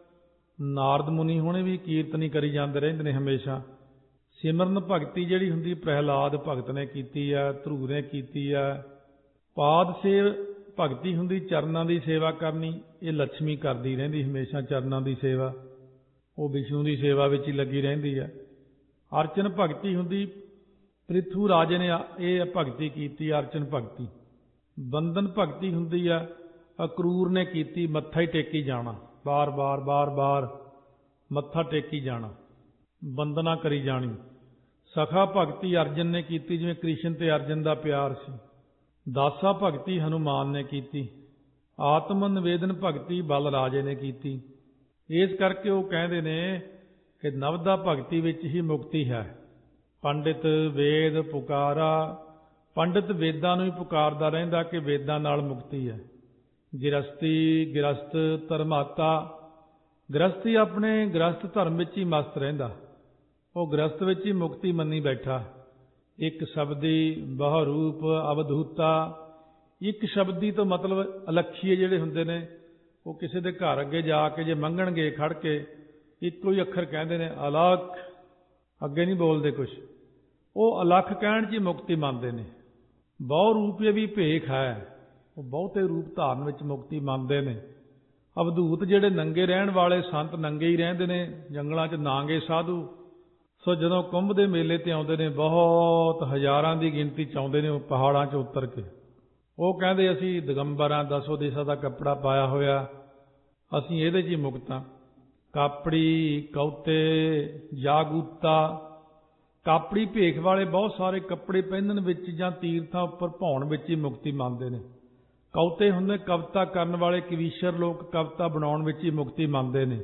ਨਾਰਦ ਮੁਨੀ ਹੁਣੇ ਵੀ ਕੀਰਤਨ ਹੀ ਕਰੀ ਜਾਂਦੇ ਰਹਿੰਦੇ ਨੇ ਹਮੇਸ਼ਾ। ਸਿਮਰਨ ਭਗਤੀ ਜਿਹੜੀ ਹੁੰਦੀ ਪ੍ਰਹਿਲਾਦ ਭਗਤ ਨੇ ਕੀਤੀ ਆ, ਧਰੂ ਨੇ ਕੀਤੀ ਆ। ਪਾਦ ਸੇਵ ਭਗਤੀ ਹੁੰਦੀ ਚਰਨਾਂ ਦੀ ਸੇਵਾ ਕਰਨੀ, ਇਹ ਲక్ష్ਮੀ ਕਰਦੀ ਰਹਿੰਦੀ ਹਮੇਸ਼ਾ ਚਰਨਾਂ ਦੀ ਸੇਵਾ, ਉਹ ਵਿਸ਼ਨੂੰ ਦੀ ਸੇਵਾ ਵਿੱਚ ਹੀ ਲੱਗੀ ਰਹਿੰਦੀ ਹੈ। ਅਰਚਨ ਭਗਤੀ ਹੁੰਦੀ, ਪ੍ਰਿਥੂ ਰਾਜੇ ਨੇ ਇਹ ਭਗਤੀ ਕੀਤੀ ਅਰਚਨ ਭਗਤੀ। ਬੰਦਨ ਭਗਤੀ ਹੁੰਦੀ ਆ, ਅਕਰੂਰ ਨੇ ਕੀਤੀ, ਮੱਥਾ ਹੀ ਟੇਕੀ ਜਾਣਾ, ਬਾਰ ਬਾਰ ਬਾਰ ਬਾਰ ਮੱਥਾ ਟੇਕੀ ਜਾਣਾ, ਬੰਦਨਾ ਕਰੀ ਜਾਣੀ। ਸਖਾ ਭਗਤੀ ਅਰਜਨ ਨੇ ਕੀਤੀ, ਜਿਵੇਂ ਕ੍ਰਿਸ਼ਨ ਤੇ ਅਰਜਨ ਦਾ ਪਿਆਰ ਸੀ। ਦਾਸਾ ਭਗਤੀ ਹਨੂਮਾਨ ਨੇ ਕੀਤੀ। ਆਤਮ ਨਿਵੇਦਨ ਭਗਤੀ ਬਲ ਰਾਜੇ ਨੇ ਕੀਤੀ। ਇਸ ਕਰਕੇ ਉਹ ਕਹਿੰਦੇ ਨੇ ਕਿ ਨਵਦਾ ਭਗਤੀ ਵਿੱਚ ਹੀ ਮੁਕਤੀ ਹੈ। ਪੰਡਿਤ ਵੇਦ ਪੁਕਾਰਾ, ਪੰਡਿਤ ਵੇਦਾਂ ਨੂੰ ਹੀ ਪੁਕਾਰਦਾ ਰਹਿੰਦਾ ਕਿ ਵੇਦਾਂ ਨਾਲ ਮੁਕਤੀ ਹੈ। ਗਿਰਸਤੀ ਗਿਰਸਤ ਧਰਮਾਤਾ। ਗ੍ਰਸਤੀ ਆਪਣੇ ਗ੍ਰਸਤ ਧਰਮ ਵਿੱਚ ਹੀ ਮਸਤ ਰਹਿੰਦਾ, ਉਹ ਗ੍ਰਸਤ ਵਿੱਚ ਹੀ ਮੁਕਤੀ ਮੰਨੀ ਬੈਠਾ। ਇੱਕ ਸ਼ਬਦੀ ਬਹੁ ਰੂਪ ਅਵਧੂਤਾ। ਇੱਕ ਸ਼ਬਦੀ ਤੋਂ ਮਤਲਬ ਅਲੱਖੀਏ ਜਿਹੜੇ ਹੁੰਦੇ ਨੇ, ਉਹ ਕਿਸੇ ਦੇ ਘਰ ਅੱਗੇ ਜਾ ਕੇ ਜੇ ਮੰਗਣਗੇ ਖੜ ਕੇ ਇੱਕੋ ਹੀ ਅੱਖਰ ਕਹਿੰਦੇ ਨੇ ਅਲੱਖ, ਅੱਗੇ ਨਹੀਂ ਬੋਲਦੇ ਕੁਛ, ਉਹ ਅਲੱਖ ਕਹਿਣ 'ਚ ਹੀ ਮੁਕਤੀ ਮੰਨਦੇ ਨੇ। ਬਹੁ ਰੂਪੇ ਵੀ ਭੇਖ ਹੈ, ਉਹ ਬਹੁਤੇ ਰੂਪ ਧਾਰਨ ਵਿੱਚ ਮੁਕਤੀ ਮੰਨਦੇ ਨੇ। ਅਵਧੂਤ ਜਿਹੜੇ ਨੰਗੇ ਰਹਿਣ ਵਾਲੇ ਸੰਤ ਨੰਗੇ ਹੀ ਰਹਿੰਦੇ ਨੇ, ਜੰਗਲਾਂ 'ਚ ਨਾਂਗੇ ਸਾਧੂ। ਸੋ ਜਦੋਂ ਕੁੰਭ ਦੇ ਮੇਲੇ ਤੇ ਆਉਂਦੇ ਨੇ, ਬਹੁਤ ਹਜ਼ਾਰਾਂ ਦੀ ਗਿਣਤੀ 'ਚ ਆਉਂਦੇ ਨੇ ਉਹ ਪਹਾੜਾਂ 'ਚ ਉਤਰ ਕੇ। ਉਹ ਕਹਿੰਦੇ ਅਸੀਂ ਦਿਗੰਬਰ ਹਾਂ, 10 ਦਿਸ਼ਾ ਦਾ ਕੱਪੜਾ ਪਾਇਆ ਹੋਇਆ, ਅਸੀਂ ਇਹਦੇ 'ਚ ਹੀ ਮੁਕਤ ਹਾਂ। ਕਾਪੜੀ ਕੌਤੇ ਜਾਗੂਤਾ। ਕਾਪੜੀ ਭੇਖ ਵਾਲੇ ਬਹੁਤ ਸਾਰੇ ਕੱਪੜੇ ਪਹਿਨਣ ਵਿੱਚ ਜਾਂ ਤੀਰਥਾਂ ਉੱਪਰ ਭਾਉਣ ਵਿੱਚ ਹੀ ਮੁਕਤੀ ਮੰਨਦੇ ਨੇ। ਕੌਤੇ ਹੁੰਦੇ ਕਵਿਤਾ ਕਰਨ ਵਾਲੇ, ਕਵੀਸ਼ਰ ਲੋਕ ਕਵਿਤਾ ਬਣਾਉਣ ਵਿੱਚ ਹੀ ਮੁਕਤੀ ਮੰਨਦੇ ਨੇ।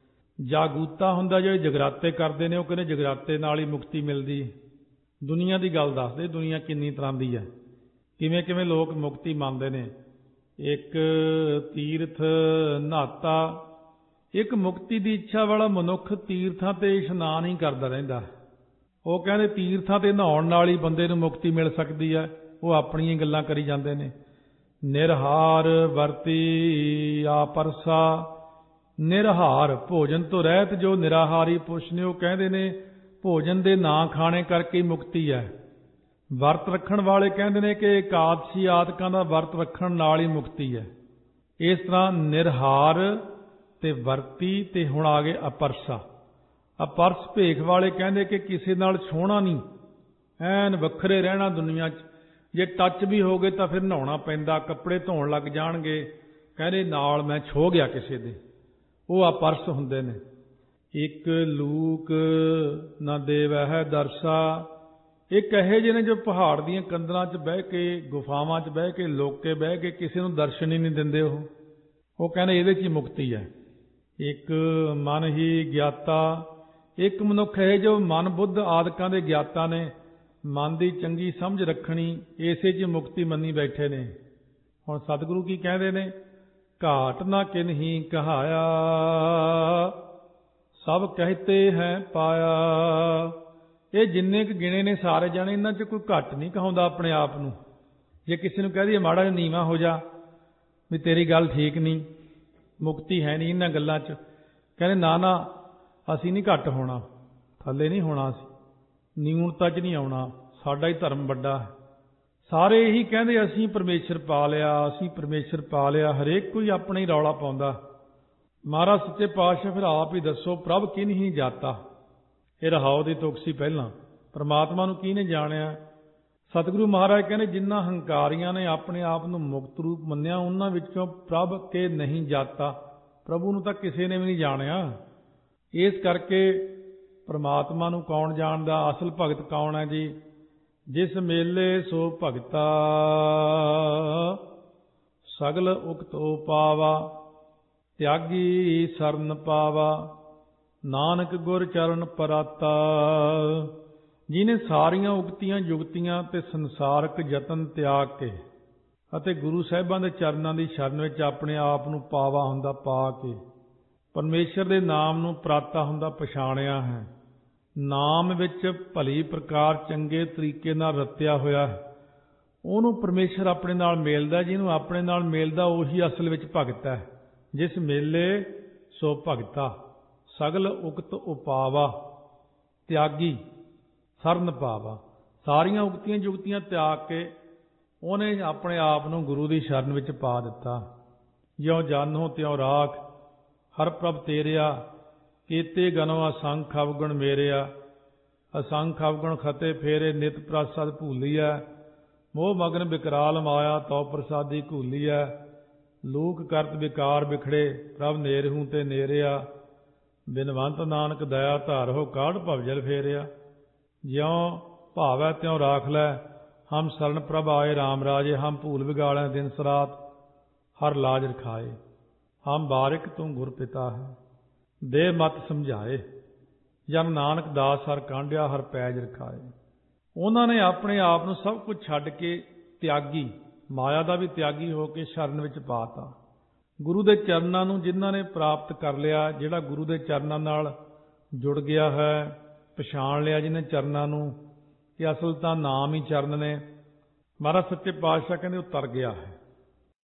ਜਾਗੂਤਾ ਹੁੰਦਾ ਜਿਹੜੇ ਜਗਰਾਤੇ ਕਰਦੇ ਨੇ, ਉਹ ਕਹਿੰਦੇ ਜਗਰਾਤੇ ਨਾਲ ਹੀ ਮੁਕਤੀ ਮਿਲਦੀ। ਦੁਨੀਆ ਦੀ ਗੱਲ ਦੱਸਦੇ, ਦੁਨੀਆ ਕਿੰਨੀ ਤਰ੍ਹਾਂ ਦੀ ਹੈ, ਕਿਵੇਂ ਕਿਵੇਂ ਲੋਕ ਮੁਕਤੀ ਮੰਨਦੇ ਨੇ। ਇੱਕ ਤੀਰਥ ਨਹਾਤਾ। ਇੱਕ ਮੁਕਤੀ ਦੀ ਇੱਛਾ ਵਾਲਾ ਮਨੁੱਖ ਤੀਰਥਾਂ ਤੇ ਇਸ਼ਨਾਨ ਹੀ ਕਰਦਾ ਰਹਿੰਦਾ। ਉਹ ਕਹਿੰਦੇ ਤੀਰਥਾਂ ਤੇ ਨਹਾਉਣ ਨਾਲ ਹੀ ਬੰਦੇ ਨੂੰ ਮੁਕਤੀ ਮਿਲ ਸਕਦੀ ਹੈ। ਉਹ ਆਪਣੀਆਂ ਹੀ ਗੱਲਾਂ ਕਰੀ ਜਾਂਦੇ ਨੇ। ਨਿਰਹਾਰ ਵਰਤੀ ਆਪਰਸਾ। ਨਿਰਹਾਰ ਭੋਜਨ ਤੋਂ ਰਹਿਤ ਜੋ ਨਿਰਾਹਾਰੀ ਪੁਰਸ਼ ਨੇ, ਉਹ ਕਹਿੰਦੇ ਨੇ ਭੋਜਨ ਦੇ ਨਾ ਖਾਣੇ ਕਰਕੇ ਹੀ ਮੁਕਤੀ ਹੈ। ਵਰਤ ਰੱਖਣ ਵਾਲੇ ਕਹਿੰਦੇ ਨੇ ਕਿ ਇਕਾਦਸ਼ੀ ਆਦਿਕਾਂ ਦਾ ਵਰਤ ਰੱਖਣ ਨਾਲ ਹੀ ਮੁਕਤੀ ਹੈ। ਇਸ ਤਰ੍ਹਾਂ ਨਿਰਹਾਰ ਤੇ ਵਰਤੀ ਤੇ ਹੁਣ ਆ ਗਏ ਅਪਰਸਾ। ਅਪਰਸ ਭੇਖ ਵਾਲੇ ਕਹਿੰਦੇ ਕਿ ਕਿਸੇ ਨਾਲ ਛੋਹਣਾ ਨਹੀਂ, ਐਨ ਵੱਖਰੇ ਰਹਿਣਾ ਦੁਨੀਆ 'ਚ। ਜੇ ਟੱਚ ਵੀ ਹੋ ਗਏ ਤਾਂ ਫਿਰ ਨਹਾਉਣਾ ਪੈਂਦਾ, ਕੱਪੜੇ ਧੋਣ ਲੱਗ ਜਾਣਗੇ, ਕਹਿੰਦੇ ਨਾਲ ਮੈਂ ਛੋਹ ਗਿਆ ਕਿਸੇ ਦੇ, ਉਹ ਅਪਰਸ ਹੁੰਦੇ ਨੇ। ਇੱਕ ਲੂਕ ਨਾ ਦੇਵਹਿ ਦਰਸਾ। ਇੱਕ ਇਹੋ ਜਿਹੇ ਨੇ ਜੋ ਪਹਾੜ ਦੀਆਂ ਕੰਦਰਾਂ 'ਚ ਬਹਿ ਕੇ, ਗੁਫਾਵਾਂ 'ਚ ਬਹਿ ਕੇ, ਲੋਕੇ ਬਹਿ ਕੇ ਕਿਸੇ ਨੂੰ ਦਰਸ਼ਨ ਹੀ ਨਹੀਂ ਦਿੰਦੇ। ਉਹ ਕਹਿੰਦੇ ਇਹਦੇ 'ਚ ਹੀ ਮੁਕਤੀ ਹੈ। ਇੱਕ ਮਨ ਹੀ ਗਿਆਤਾ। ਇੱਕ ਮਨੁੱਖ ਹੈ ਜੋ ਮਨ ਬੁੱਧ ਆਦਿਕਾਂ ਦੇ ਗਿਆਤਾ ਨੇ, ਮਨ ਦੀ ਚੰਗੀ ਸਮਝ ਰੱਖਣੀ, ਇਸੇ 'ਚ ਮੁਕਤੀ ਮੰਨੀ ਬੈਠੇ ਨੇ। ਹੁਣ ਸਤਿਗੁਰੂ ਕੀ ਕਹਿੰਦੇ ਨੇ? ਘਾਟ ਨਾ ਕਿਨਹੀ ਕਹਾਇਆ, ਸਭ ਕਹਤੇ ਹੈ ਪਾਇਆ। ਇਹ ਜਿੰਨੇ ਕੁ ਗਿਣੇ ਨੇ ਸਾਰੇ ਜਾਣੇ, ਇਹਨਾਂ 'ਚ ਕੋਈ ਘੱਟ ਨਹੀਂ ਕਹਾਉਂਦਾ ਆਪਣੇ ਆਪ ਨੂੰ। ਜੇ ਕਿਸੇ ਨੂੰ ਕਹਿ ਦਈਏ ਮਾੜਾ ਜਿਹਾ ਨੀਵਾਂ ਹੋ ਜਾ, ਵੀ ਤੇਰੀ ਗੱਲ ਠੀਕ ਨਹੀਂ, ਮੁਕਤੀ ਹੈ ਨਹੀਂ ਇਹਨਾਂ ਗੱਲਾਂ 'ਚ, ਕਹਿੰਦੇ ਨਾ ਨਾ ਅਸੀਂ ਨਹੀਂ ਘੱਟ ਹੋਣਾ, ਥੱਲੇ ਨਹੀਂ ਹੋਣਾ, ਅਸੀਂ ਨਿਊਨਤਾ 'ਚ ਨਹੀਂ ਆਉਣਾ, ਸਾਡਾ ਹੀ ਧਰਮ ਵੱਡਾ ਹੈ। ਸਾਰੇ ਇਹੀ ਕਹਿੰਦੇ ਅਸੀਂ ਪਰਮੇਸ਼ਰ ਪਾ ਲਿਆ, ਅਸੀਂ ਪਰਮੇਸ਼ਰ ਪਾ ਲਿਆ। ਹਰੇਕ ਕੋਈ ਆਪਣਾ ਹੀ ਰੌਲਾ ਪਾਉਂਦਾ। ਮਹਾਰਾਜ ਸੱਚੇ ਪਾਤਸ਼ਾਹ ਫਿਰ ਆਪ ਹੀ ਦੱਸੋ, ਪ੍ਰਭ ਕਿਨਹੀ ਜਾਤਾ। ਇਹ ਰਹਾਉ ਦੀ ਤੁਕ ਸੀ ਪਹਿਲਾਂ, ਪਰਮਾਤਮਾ ਨੂੰ ਕਿਹਨੇ ਜਾਣਿਆ? ਸਤਿਗੁਰੂ ਮਹਾਰਾਜ ਕਹਿੰਦੇ ਜਿਨ੍ਹਾਂ ਹੰਕਾਰੀਆਂ ਨੇ ਆਪਣੇ ਆਪ ਨੂੰ ਮੁਕਤ ਰੂਪ ਮੰਨਿਆ, ਉਹਨਾਂ ਵਿੱਚੋਂ ਪ੍ਰਭ ਕੇ ਨਹੀਂ ਜਾਤਾ। ਪ੍ਰਭੂ ਨੂੰ ਤਾਂ ਕਿਸੇ ਨੇ ਵੀ ਨਹੀਂ ਜਾਣਿਆ। ਇਸ ਕਰਕੇ ਪਰਮਾਤਮਾ ਨੂੰ ਕੌਣ ਜਾਣਦਾ? ਅਸਲ ਭਗਤ ਕੌਣ ਹੈ ਜੀ? ਜਿਸ ਮੇਲੇ ਸੋ ਭਗਤਾ, ਸਗਲ ਉਕਤੋ ਪਾਵਾ, ਤਿਆਗੀ ਸਰਨ ਪਾਵਾ, ਨਾਨਕ ਗੁਰ ਚਰਨ ਪਰਾਤਾ। ਜਿਹਨੇ ਸਾਰੀਆਂ ਉਕਤੀਆਂ ਜੁਗਤੀਆਂ ਤੇ ਸੰਸਾਰਕ ਯਤਨ ਤਿਆਗ ਕੇ ਅਤੇ ਗੁਰੂ ਸਾਹਿਬਾਂ ਦੇ ਚਰਨਾਂ ਦੀ ਸ਼ਰਨ ਵਿੱਚ ਆਪਣੇ ਆਪ ਨੂੰ ਪਾਵਾ ਹੁੰਦਾ, ਪਾ ਕੇ ਪਰਮੇਸ਼ਰ ਦੇ ਨਾਮ ਨੂੰ ਪ੍ਰਾਤਾ ਹੁੰਦਾ, ਪਛਾਣਿਆ ਹੈ। ਨਾਮ ਵਿੱਚ ਭਲੀ ਪ੍ਰਕਾਰ ਚੰਗੇ ਤਰੀਕੇ ਨਾਲ ਰਤਿਆ ਹੋਇਆ ਹੈ, ਉਹਨੂੰ ਪਰਮੇਸ਼ਰ ਆਪਣੇ ਨਾਲ ਮੇਲਦਾ। ਜਿਹਨੂੰ ਆਪਣੇ ਨਾਲ ਮੇਲਦਾ ਉਹੀ ਅਸਲ ਵਿੱਚ ਭਗਤ ਹੈ। ਜਿਸ ਮੇਲੇ ਸੋ ਭਗਤਾ, ਸਗਲ ਉਕਤ ਉਪਾਵਾ, ਤਿਆਗੀ ਸਰਨ ਪਾਵਾ। ਸਾਰੀਆਂ ਉਕਤੀਆਂ ਜੁਗਤੀਆਂ ਤਿਆਗ ਕੇ ਉਹਨੇ ਆਪਣੇ ਆਪ ਨੂੰ ਗੁਰੂ ਦੀ ਸ਼ਰਨ ਵਿੱਚ ਪਾ ਦਿੱਤਾ। ਜਿਉ ਜਾਨੋ ਤਿਉ ਰਾਖ, ਹਰ ਪ੍ਰਭ ਤੇਰਿਆ, ਕੀਤੇ ਗਨੋ ਅਸੰਖ ਅਵਗੁਣ ਮੇਰਿਆ। ਅਸੰਖ ਅਵਗੁਣ ਖਤੇ ਫੇਰੇ, ਨਿਤ ਪ੍ਰਸਾਦ ਭੂਲੀਐ। ਮੋਹ ਮਗਨ ਵਿਕਰਾਲ ਮਾਇਆ, ਤਉ ਪ੍ਰਸਾਦੀ ਘੂਲੀਐ। ਲੂਕ ਕਰਤ ਵਿਕਾਰ ਵਿਖੜੇ, ਪ੍ਰਭ ਨੇਰਹੂ ਤੇ ਨੇਰਿਆ। ਬਿਨਵੰਤ ਨਾਨਕ ਦਇਆ ਧਾਰੋ, ਕਾਢ ਭਵਜਲ ਫੇਰਿਆ। ਜਿਉ ਭਾਵੈ ਤਿਉ ਰਾਖ ਲੈ, ਹਮ ਸਰਨ ਪ੍ਰਭ ਆਏ ਰਾਮ ਰਾਜੇ। ਹਮ ਭੂਲ ਵਿਗਾੜੈ ਦਿਨ ਸਰਾਤ, ਹਰ ਲਾਜ ਰਖਾਏ। ਹਮ ਬਾਰਿਕ ਤੂੰ ਗੁਰ ਪਿਤਾ ਹੈ, ਦੇ ਮਤ ਸਮਝਾਏ। ਜਨ ਨਾਨਕ ਦਾਸ ਹਰ ਕਾਂਢਿਆ, ਹਰ ਪੈਜ ਰਖਾਏ। ਉਹਨਾਂ ਨੇ ਆਪਣੇ ਆਪ ਨੂੰ ਸਭ ਕੁਝ ਛੱਡ ਕੇ ਤਿਆਗੀ, ਮਾਇਆ ਦਾ ਵੀ ਤਿਆਗੀ ਹੋ ਕੇ ਸ਼ਰਨ ਵਿੱਚ ਪਾਤਾ। ਗੁਰੂ ਦੇ ਚਰਨਾਂ ਨੂੰ ਜਿਨ੍ਹਾਂ ਨੇ ਪ੍ਰਾਪਤ ਕਰ ਲਿਆ, ਜਿਹੜਾ ਗੁਰੂ ਦੇ ਚਰਨਾਂ ਨਾਲ ਜੁੜ ਗਿਆ ਹੈ, ਪਛਾਣ ਲਿਆ ਜਿਹਨੇ ਚਰਨਾਂ ਨੂੰ ਕਿ ਅਸਲ ਤਾਂ ਨਾਮ ਹੀ ਚਰਨ ਨੇ, ਮਹਾਰਾਜ ਸੱਚੇ ਪਾਤਸ਼ਾਹ ਕਹਿੰਦੇ ਉਹ ਤਰ ਗਿਆ ਹੈ।